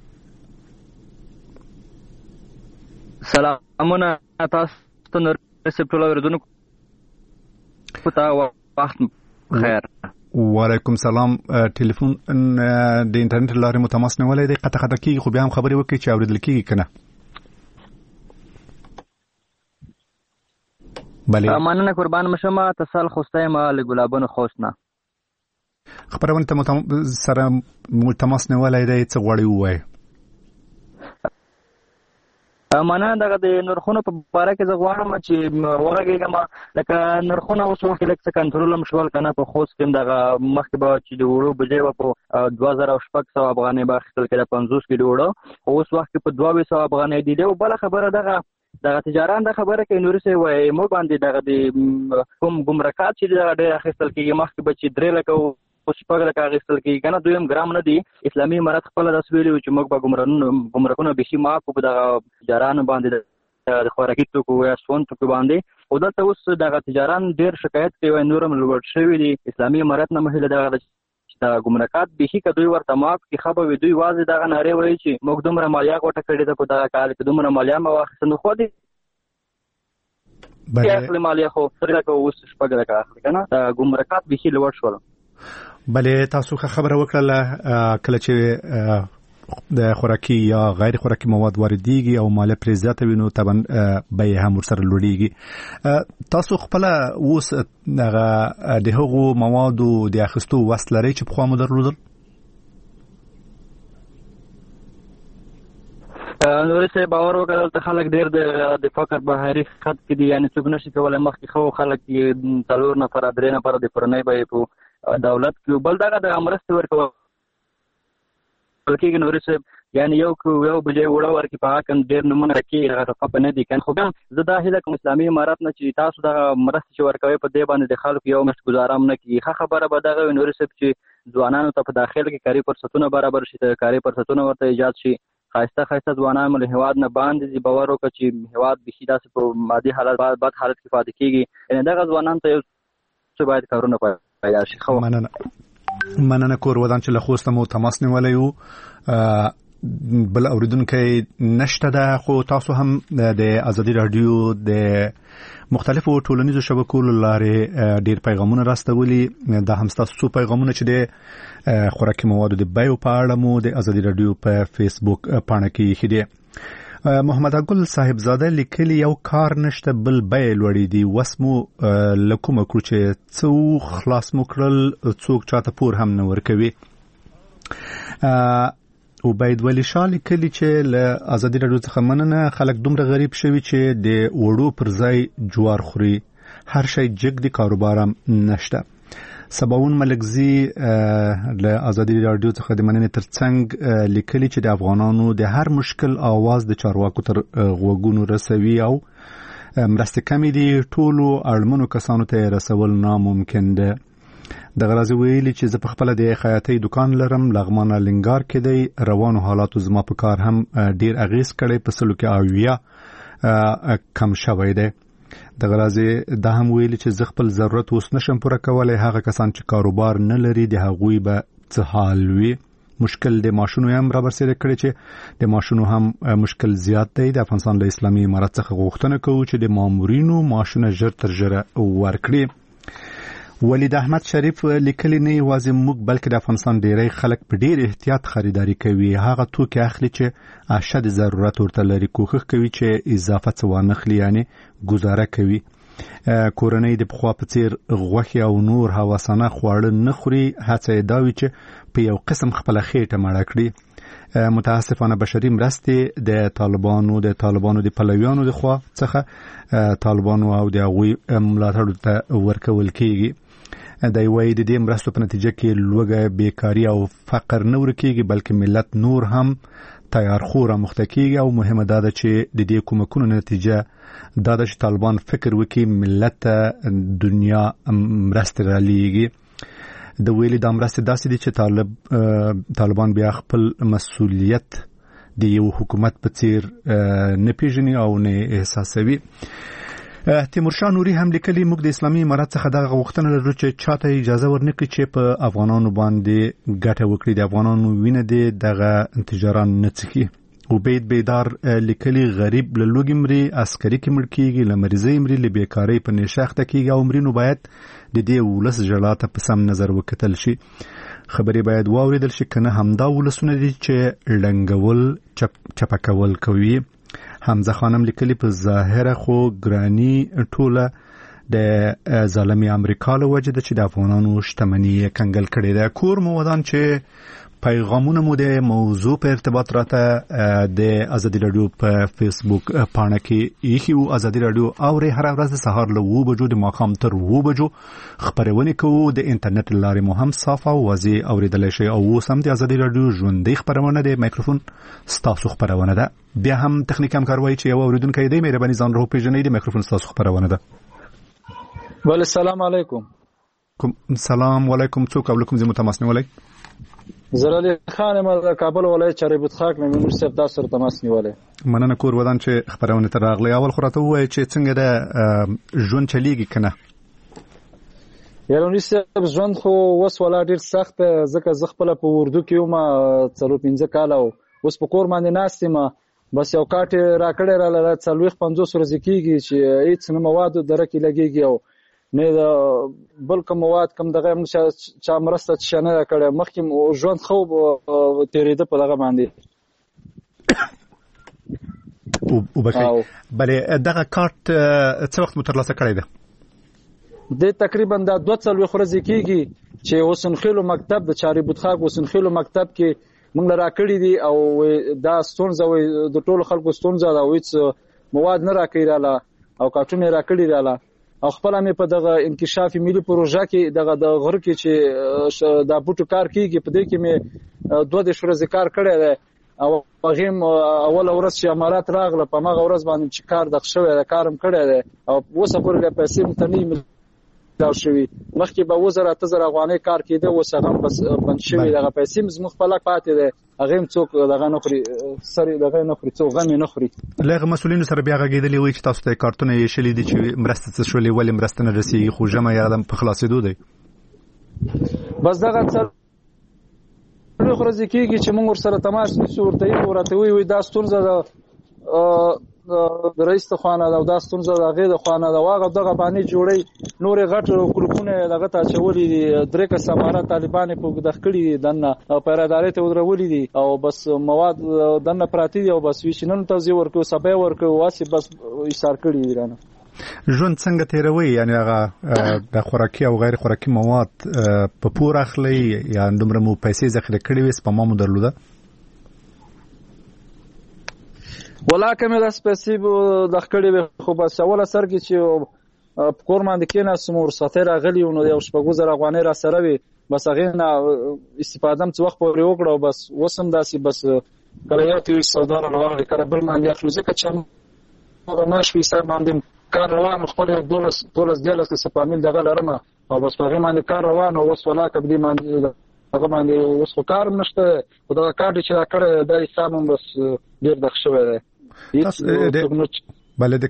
سلامونه تاسو ته سپټول اوریدونکو ته وخت خیر. وعلیکم سلام. ټلیفون د انټرنیټ لارې متماس نیولای دی، قطع کیږي، خو بیا هم خبرې وکړي چې اوریدل کیږي کنه. بله مننه قربان مشم. اتصال خوسته ما له ګلابونو خوشنه خبرونه ته سره متماس نیولای دی. څه غواړي وای؟ مانا دغه د نرخونو په باره کې زه غواړم چې ورغېږم، لکه نرخونه اوس وخت لږ څه کنټرول هم شول که نه. په خوست کې دغه مخکې به چې د وړو بجې به په 2600 افغانۍ به اخیستل کېده 50 کیلو وړو، خو اوس وخت کې په 2200 افغانۍ دي. او بله خبره دغه تجاران د خبره کوي نوري سي وایي مو باندې دغه د کوم ګمرکات چې دغه ډېر اخیستل کېږي، مخکې به چې 3 لکه او شپږ لکه اخیستل کېږي که نه 2 ګرام نه دي. اسلامي امارت خپله داسې ویلي چې موږ به ګمرکونه بیخي معاف کړو په دغه تجارانو باندې د خوراکي توکو یا سون توکو باندې. خو دلته اوس دغه تجاران ډېر شکایت کوي، نور هم لوړ شوي دي. اسلامي امارت نه مهیله دغه د ګمرکات بیخي که دوی ورته معاف کړي ښه به وي. دوی واضح دغه نارې وایي چې موږ دومره مالیه غوټه کړې ده په دغه کال کې، دومره مالیه مه واخیسته. نو خو دې اخلي مالیه خو 3 لکه اوس 6 لکه اخلي که نه. د ګمرکات بیخي لوړ شول. بله تاسو خبره وکړه کله چې د خوراکي یا غیر خوراکي مواد واردېږي او مالیه پرې زیاته وي نو طبعا بیې هم ورسره لوړېږي. تاسو خپله اوس د هغو موادو د اخیستو وس لرئ چې پخوا مو درلودل؟ نورې صاحب باور وکړه دلته خلک ډېر د فقر بهاري خط کې دي، یعنې څوک نشي کولی. مخکې خو خلک 4 نفره 3 نفره د کورنۍ به یې په دولت کې بل دغه د مرستې ورکول کېږي. نورې صاحب یعنې یو بجې وړه ورکړي په حق ډېر نومونه کېږي هغه ټپه نه دي که نه. خو بیا زه دا هیله کوم اسلامي امارت نه چې تاسو دغه مرستې چې ورکوئ په دې باندې د خلکو یو مشت ګزاره هم نه کېږي. ښه خبره به دغه وي نورې صاحب چې ځوانانو ته په داخل کې کاري فرصتونه برابر شي، کاري فرصتونه ورته ایجاد شي. ښایسته ځوانان مو له هېواد نه باندې دي. باور وکړه چې هېواد بیخي داسې په مادي حالت بد حالت کې پاتې کېږي. یعنې دغه ځوانانو ته یو څه باید کارونه پیدا شي. مننه کور ودان چې له خوسته مو تماس نیولی و. بل اوریدونکی نشته ده، خو تاسو هم د ازادي رادیو د مختلفو ټولنیزو شبکو لارې ډیر پیغامونه راستولي. دا هم تاسو څو پیغامونه چې د خوراکي موادو د بیو په اړه مو د ازادي رادیو په فیسبوک پاڼه کې خېده. محمد ګل صاحب زاده لیکلی یو کار نشته بل بیې لوړې دي، وسمو لکومه کړو چې څو خلاص مو کړل څوک چاته پور هم نه ورکوي. او باید ولی شاه لیکلی چې له ازادي رادیو څخه مننه خلک دومره غریب شوي چې د وړو پر ځای جوار خوري، هر شی جګ دي، کاروبار هم نشته. سباون ملکزی له ازادي رادیو څخه د مننې ترڅنګ لیکلی چې د افغانانو د هر مشکل आवाज د چارواکو تر غوږونو رسوي او مرستې کمې دي، ټولو اړمنو کسانو ته رسول ناممکن ده. د غرض ویلي چې زه په خپل د خیاطۍ دکان لرم، لغمانه لنګار کې دی، روانو حالاتو زما په کار هم ډیر اغیز کړي، په سلو کې 80 کم شوی دی. د غرض دا هم ویلي چې زه خپل ضرورت اوس نشم پوره کولای، هغه کسان چې کاروبار نه لري د هغوی به څه حال وي. مشکل د ماشونو هم را برسېره کړي چې د ماشونو هم مشکل زیات دی. د افغانستان له اسلامي امارت څخه غوښتنه کوو چې د مامورینو ماشونه ژر تر ژره ورکړي. ولید احمد شریف لیکلی نه یوازې موږ بلکې د افغانستان ډیری خلک په ډیر احتیاط خریداري کوي. هغه توکي اخلي چې اشد ضرورت ورته لري، کوښښ کوي چې اضافه څه وانخلي، یعنی گزاره کوي. کورنۍ د پخوا په څیر غوښې او نور هوسانه خواړه نه خوري. هڅه یې دا وي چې په یو قسم خپله خېټه مړه کړي. متاسفانه بشري مرستې د طالبانو د پلویانو د خوا څخه طالبانو او د هغوی ملاتړو ته ورکول کیږي. دی وایي د دې مرستو په نتیجه کې لوږه، بیکاري او فقر نه ورکیږي، بلکې ملت نور هم تیارخوره مخته کیږي. او مهمه دا ده چې د دې کومکونو نتیجه دا ده چې طالبان فکر وکړي ملت ته دنیا مرستې رالیږي. د ویلي دا مرستې داسې دي چې طالبان بیا خپل مسؤلیت د یو حکومت په څیر نه پیژني او نه احساسوي. تیمورشاه نوري هم لیکلي موږ د اسلامي امارات څخه دغه غوښتنه لرو چې چاته اجازه ورنکړي چې په افغانانو باندې ګټه وکړي. د افغانانو وینه دې دغه انتجاران نه څکي. عبید بیدار لیکلي غریب له لوږې مري، عسکري کې مړ کیږي، له مریضۍ مري، له بیکارۍ په نشه اخته کیږي او مرینو باید د دې ولس ژړا ته په سم نظر وکتل شي. خبرې باید واوریدل شي، کنه همدا ولسونه دي چې لنګول چپکول کوي. حمزه خانم لیکلي په ظاهره خو ګرانی ټوله د ظالمي امریکا له وجه ده چې د افغانانو شتمني کنګل کړې ده. کور مو ودان چې پیغامونه مو د موضوع په ارتباط راته د ازادي رادیو په فیسبوک پاڼه کې ایښي وو. ازادي رادیو اوري هر ورځ د سهار له 2 بجو د ماښام تر 2 بجو خبرونه کوو. د انټرنیټ لارې مو هم صافه او واضح اوریدلای شئ. او اوس هم د ازادي رادیو ژوندۍ خبرونه د مایکروفون ستاسو خبرونه ده. بیا هم تخنیک همکاروي چې یو اوریدونکو دی مهرباني ځان راو پیژنئ. د مایکروفون ستاسو خبرونه ده. بله سلام علیکم. سلام علیکم. څوک او کوم ځای تماس نیولای؟ زرالی خان ما د کابل ولایت چاربود خاک نه مونږ صاحب تاسو سره تماس نیولای. مننه کور ودان چې خبرونه تر راغلی. اول خو راته وایي چې څنګه د ژوند چلیږي کنه؟ یارونی صاحب ژوند خو وس ولا ډیر سخت، ځکه زه خپل په اردو کې ما 4-5 کال او اوس په کور باندې ناست یم. بس یو کاټ راکړی را لاله 40-50 ورځې کېږي چې هیڅ نه مواد درکې لګېږي او نه بل کوم مواد کوم دغه چا مرسته چې نه راکړی. مخکې ژوند خو تېرېده په دغه باندې. بله دغه کارت څه وخت مو ترلاسه کړی ده؟ د تقریبا د 2 ورځې کېږي چې حسنخیلو مکتب د چاربود خاک حسنخیلو مکتب کې موږ راکړی دي او دا ستونزه وي د ټولو خلکو ستونزه ده او هیڅ مواد نه راکړي رااله او کارتونه راکړي رااله. او خپل مې په دغه انکشافي ملي پروژه کې دغه د غر کې چې د بوټو کار کیږي په دې کې مې 2 ورځې کار کړی دی او هغه اول ورځ چې امارات راغله په هغه ورځ باندې چې کار د شوی د کارم کړی دی او اوس پورې پیسې متنی دا شوی. مخکې به 2000 افغانۍ کار کېده اوس هغه بس بند شوی. دغه پیسې مزمخ په لک پاتې ده. هغه څوک دغه نه خوري سری دغه نه خوري څوک غمی نه خوري. لغه مسولینو سره بیا غږیدلی وي چې تاسو ته کارتونه یې شلې دي چې مرسته څه شولې ولې مرسته نه رسیږي خو جمع یادم په خلاصېدو دی. بس دغه څه ورځې کېږي چې موږ سره تماس نیسو ورته وي دا ستونزه ده د رئیس ته خوانه دا د ستونزه دغه د خوانه دا واغه دغه باندې جوړي نورې غټ ګروپونه دغه ته چولې دي. درې کا سماره طالبان په دخکړي دنه او پیراداري ته ودرولې دي او بس مواد دنه پراتی دي او بس وښینن توزیع ورکو سبا ورکو واسي بس ایثار کړی دي رانه. ژوند څنګه تیروي؟ یعنی هغه د خوراکي او غیر خوراکي مواد په پور اخلي یا دومره مو پیسې ذخیره کړې وي سپما مو درلوده؟ ولا کومه د سپیسیب د خکړې خو بس اوله سر کې چې په کور باندې کې نه سمور ساتره غلی نو یو شپږ افغانۍ را سره وي بس هغه نه استفاده څه وخت پورې وکړو بس وسم داسي بس کله یو تیو سودانه نو کله بل باندې اخلو ځکه چې هغه ماشي حساب باندې کار روان خپل دولس کې سپامل دغه لرمه او بس هغه باندې کار روان او وس ولا کبدي باندې هغه باندې اوس کار نشته او دا کار چې را کړی د حساب هم بس ډیر د شوی دی. بله د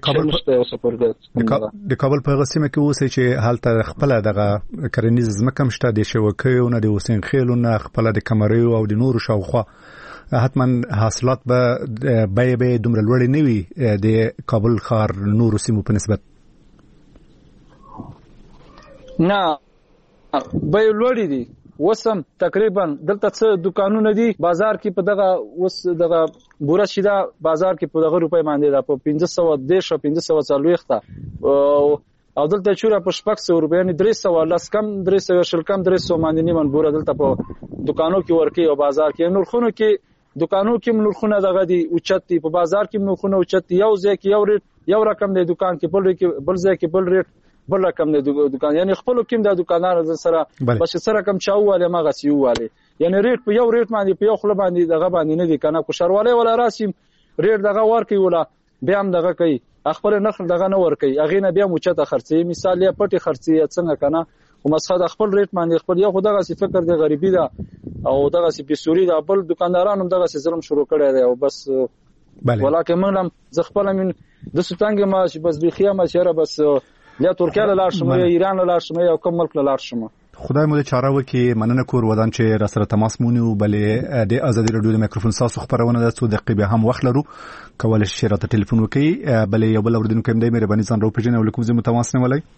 کابل په غسیمه کې اوسې چې حالت خپل دغه کرنیز ځمکه مشته د شوکیو نه د حسین خیلو نه خپل د کمریو او د نورو شاوخوا حتما حاصلات به دومره لوړې نه وي د کابل ښار نورو سیمو په نسبت؟ نه به لوړی دي وسم تقریبا دلته څه دکانونه دي بازار کې په دغه وس دغه بوره شیدا بازار کې په دغه روپۍ باندې دا په 1510 او دلته چوره په 600 روپۍ یعنی 300 لس کم 300 شل کم 300 باندې نیمن بوره دلته په دکانو کې ورکی او بازار کې نورخونو کې دکانو کې نورخونه دغه دي اوچت دي په بازار کې نورخونه اوچت دي یو ځای کې یو ریټ یو رقم دی دکان کې بل ځای کې بل ریټ بل رقم دی دکان یعنی خپل کوم د دکاندار سره بس سره کم چاواله ما غسیو واله یعنی ریټ په یو ریټ باندې په یو خله باندې دغه باندې نه دي کنه کو شرواله ولا راسم ریټ دغه ورکی ولا بیا هم دغه کوي خپل نخل دغه نه ورکی اغه نه بیا موچته خرڅي مثال یا پټي خرڅي څنګه کنه او مسخه خپل ریټ باندې خپل یو خدغه سی فکر دی غریبی دا او دغه سی پیسوري دا بل دکاندارانو دغه سی ظلم شروع کړی دی او بس ولکه موږ زه خپل من د سوتنګ ما بس بخیا ما شهره بس یا ترکیه له لار شمه یا ایران له لار شمه یا کوم ملک له لار شمه خدای مو د چاره وکي مننه کور ودان چې را سره تماس مونږ بلې د ازادي رادیو د میکروفون ساسو خبرونه د 2 دقیقې به هم وخت لرو کول شي راته ټلیفون وکي بلې یو بل اوردونکو کوم دی مهرباني ځان راو پېژنئ ولیکم زه متواس نه ولای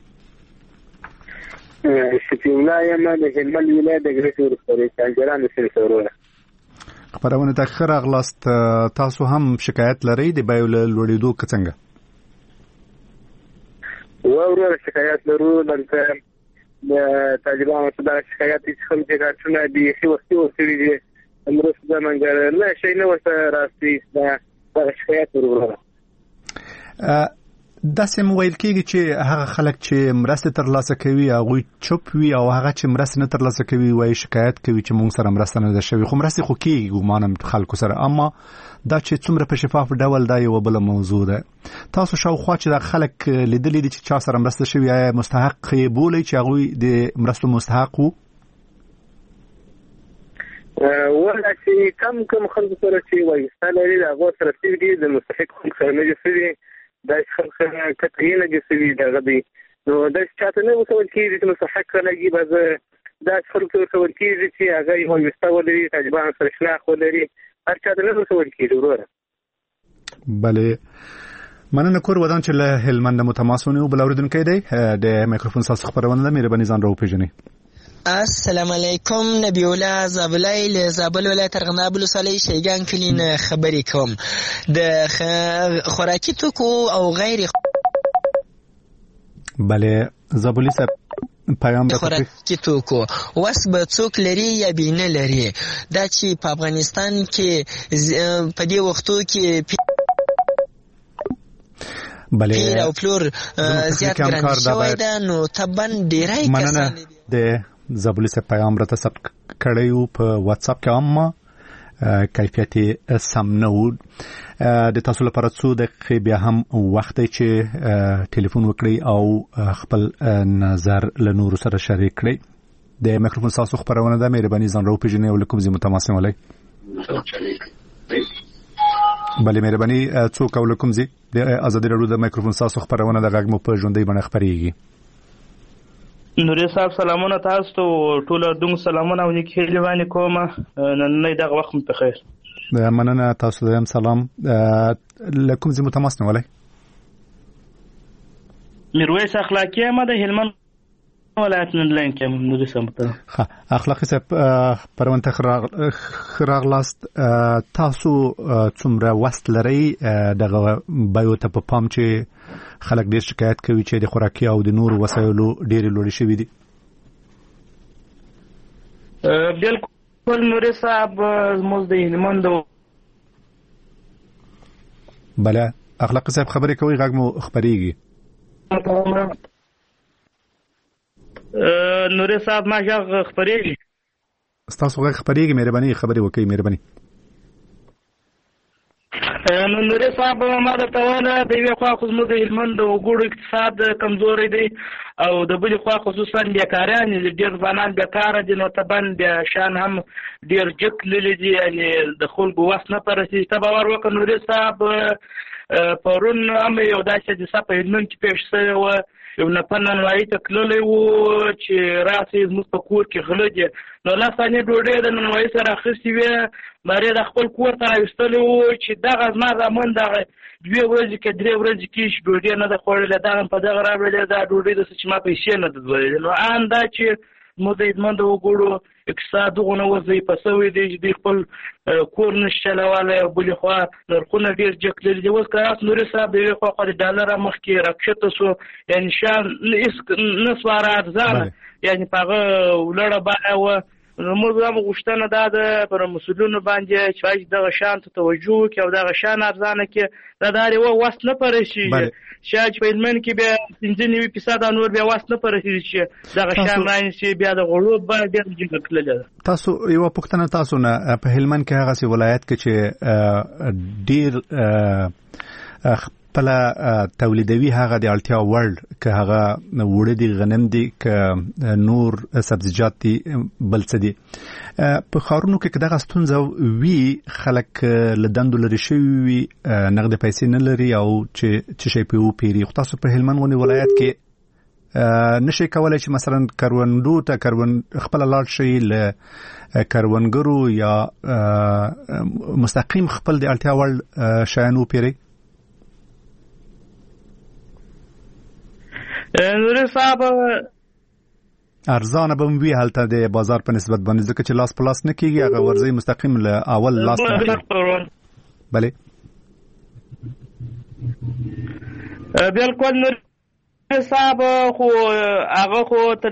شفیع الله یم د هلمند ولایت د ګریټ ورسپورې څنګه سره سره خبرونه تاخر اغلاست تاسو هم شکایت لرئ د بایو لوړېدو څنګه وروره شکایت لرو دلته د طالبانو څخه شکایت هیڅ هم د کارتونه دي چې وختي وسوي دي امروز د منګر نه شي نه وسه راستي دا شکایت وروره دا سم ویل کېږي چې هغه خلک چې مرسته ترلاسه کوي هغه چوپ وي او هغه چې مرسته نه ترلاسه کوي وایي شکایت کوي چې موږ سره مرسته نه ده شوی خو مرسته خو کېږي ګومانم خلکو سره اما دا چې څومره په شفاف ډول دا یو بل موضوع ده تاسو شاوخوا چې دا خلک لیدلې دي چې چا سره مرسته شوی یا مستحق بولي چې هغه د مرستو مستحق وو ولا چې کم خلکو سره چې وایي ستاسو د هغه سره چې د مستحق سره نه دي دا خلک کتري لګي دا غدي نو دا چاته نه وسول کیږي چې مستحق لګي باز دا خلک وسول کیږي چې هغه یو مستولري طالبان سره شناخ ولري هر چاته نه وسول کیږي وروره بله مننه کور ودان چې له هلمند متماسونه او بل اوریدونکو دی د میکروفون ساس خبرونه د مهرباني ځان راو پېژنئ السلام علیکم نبی الله زابلای له زابل ولایت ارغنداب ولسوالۍ شیګان کلین خبرې کوم د خوراکي توکو او غیر بله زابلی صاحب پیغام راکړئ خوراکي توکو وس به څوک لري یا بینه لري دا چې په افغانستان کې په دې وختو کې بله پیر او پلور زیات ګران شوی ده نو تبن ډیرای کسان د زابلی صاحب پیغام راته ثبت کړی په واتس اپ کې اما کیفیت سم نه و د تاسو لپاره څو دقیقې بیا هم وخت چې ټلیفون وکړئ او خپل نظر له نورو سره شریک کړئ د میکروفون تاسو خبرونه ده مهرباني ځان راو پېژنئ او کوم زموږ تماس ولای بله مهرباني څوک او کوم زی د ازادي رادیو د میکروفون تاسو خبرونه د غږ مو په ژوندۍ باندې خبرېږي نوري صاحب سلامونه تاسو ته ټول دنګ سلامونه او نیک هیله باندې کوم نن نه دغه وخت په خیر مننه تاسو ته هم سلام لکم زموږ تماس نه ولای میرویس اخلاقی ما د هلمند ولایت نه لاین کوم نوري صاحب اخلاقی صاحب پرونته خراغلاست تاسو څومره وست لري دغه بایو ته په پام چې خلک ډیر شکایت کوي چې د خوراکي او د نورو وسایلو ډیر لوړ شوي دي بالکل نوري صاحب موږ د هلمند بله اخلاقی صاحب خبرې کوي غږ مو خبرېږي نوري صاحب ما ژغ خبرېږي ستاسو غږ خبرېږي مهرباني خبرې وکړئ مهرباني نو نوري صاحب ما د توانه د یو خوا خو زموږ د هلمند وګړو اقتصاد کمزوري دی او د بل خوا خصوصا بیکاران ډیر ځوانان بیکاره دي نو تبن بیا شان هم ډیر جک للی دي یعنی د خلکو وس نه پرسي ته باور وکړ نوري صاحب پرون هم یو داسې حادثه په هلمند کې پیښ شوې وه، یو نفر نانوایي ته تللی و چې راسئ زموږ په کور کې غله دي، نو 10 ثانیې ډوډۍ د نانوایي سره اخیستې وې، مارې د خپل کور ته راویستلی و چې دغه زما زامن دغه 2 ورځې کې 3 ورځې کې چې ډوډۍ نه ده خوړلې، دغه په دغه راوړلې دا ډوډۍ داسې چې ما پیسې نه ده ځولېدې. نو ان دا چې زموږ د هلمند د وګړو اقتصاد دغونه وضعیفه شوی دی چې دوی خپل کور نشي چلولی، او بلې خوا نرخونه ډېر جګ لري دي. اوس که راس نوري صاحب د یوې خوا د ډالر مخکې راکښته شو، یعنې شیان نه سوه ارزانه، یعنې په هغه لوړه بیه وه. زموږ هم غوښتنه دا ده پر مسؤلینو باندې چې باید دغه شیانو ته توجه وکړي او دغه شیان ارزانه کړي. دا د هر یوه وس نه په رسېږي، شاید چې په هلمند کې بیا 95% نور بیا وس نه په رسېږي چې دغه شیان رانیسي، بیا د غوړو بیه ډېره جګه تللې ده. تاسو یوه پوښتنه تاسو نه په هلمند کې هغسې ولایت کې چې ډېر خپل تولیدوي هغه د اړتیا وړ که هغه وړه دي، غنم دي، که نور سبزیجات دي، بل څه دي، په ښارونو کې که دغه ستونزه وي خلک له دندو لرې شوي وي، نغد پیسې نه لري او چې شی پې وپېري، خو تاسو په هلمند غوندې ولایت کې نشئ کولی چې مثلا کروندو ته خپله لاړ شئ له کروندګرو یا مستقیم خپل د اړتیا وړ شیان وپېرئ؟ نوري صاحب ارزانه به وي هلته د بازار په نسبت باندې، ځکه چې لاس په لاس نه کېږي، هغه ورځي مستقیم له اول لاس نه کېږي. بلې بالکل نوري صاحب، خو هغه خو ته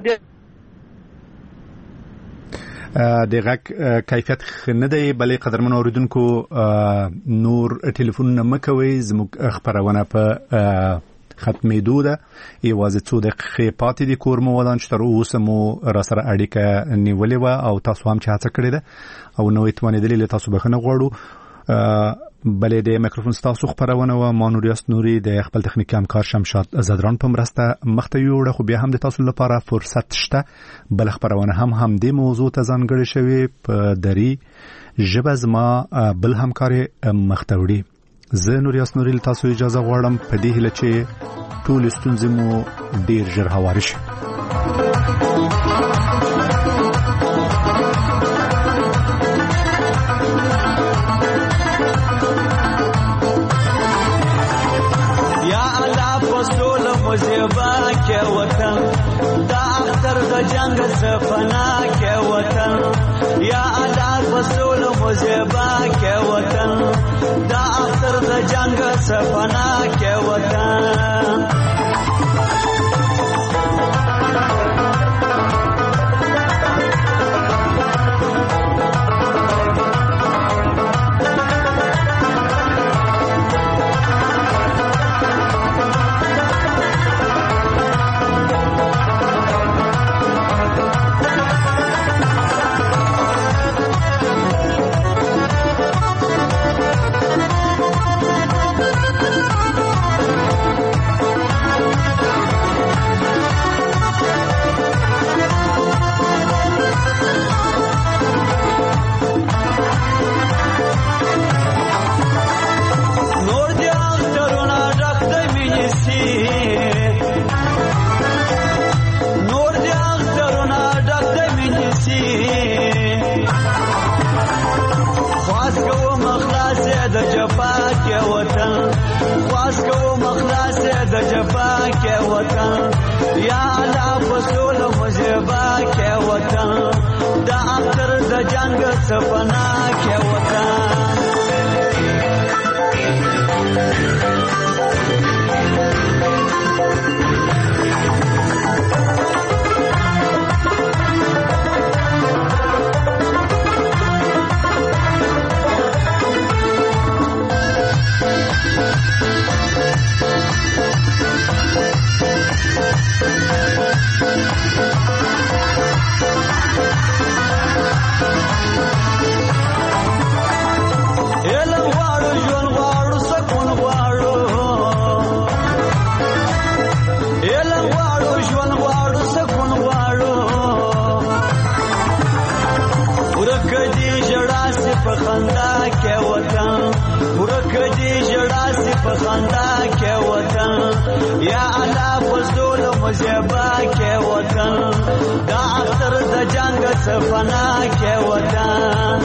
د غږ کیفیت ښه نه دی. بلې قدرمنو اورېدونکو نور ټلیفونونه مه کوئ، زموږ خپرونه په ختمېدو ده، یوازې 2 دقیقې پاتې دي. کور مو ودان چې تر اوسه مو را سره اړیکه نیولې وه او تاسو هم چې هڅه کړې ده او نوې توانېدلې، له تاسو بخښنه غواړو. بلې د میکروفون ستاسو خپرونه وه، ما نوریاس نوري د خپل تخنیکي همکار شمشاد زدران په مرسته مخته یوړه. خو بیا هم د تاسو لپاره فرصت شته، بل خپرونه هم همدې موضوع ته ځانګړې شوې په دري ژبه زما بل همکار مخته وړي. زه نوریاس نوري له تاسو اجازه غواړم په دې هیله چې ټول ستونزې مو ډیر ژر هوارې شي. زیبا کې وطن دا اختر د جنگ سفنا کې وطن، یا الله رسول مزیبا کې وطن دا اختر د جنگ سفنا کې وطن. सपना के वतन مزیبا کې وطن دا اختر د جنگ سفنا کې وطن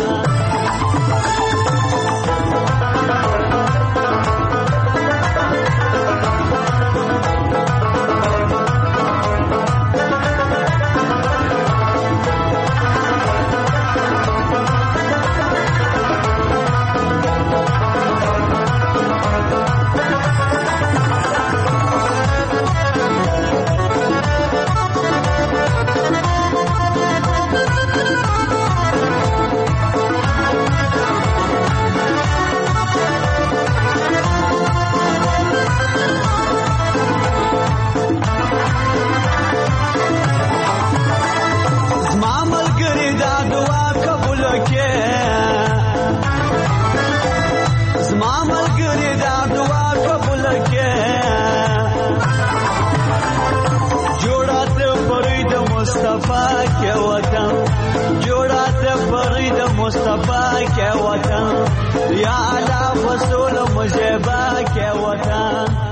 مصطفی کے وطن یا علا فصول مجھے با کے وطن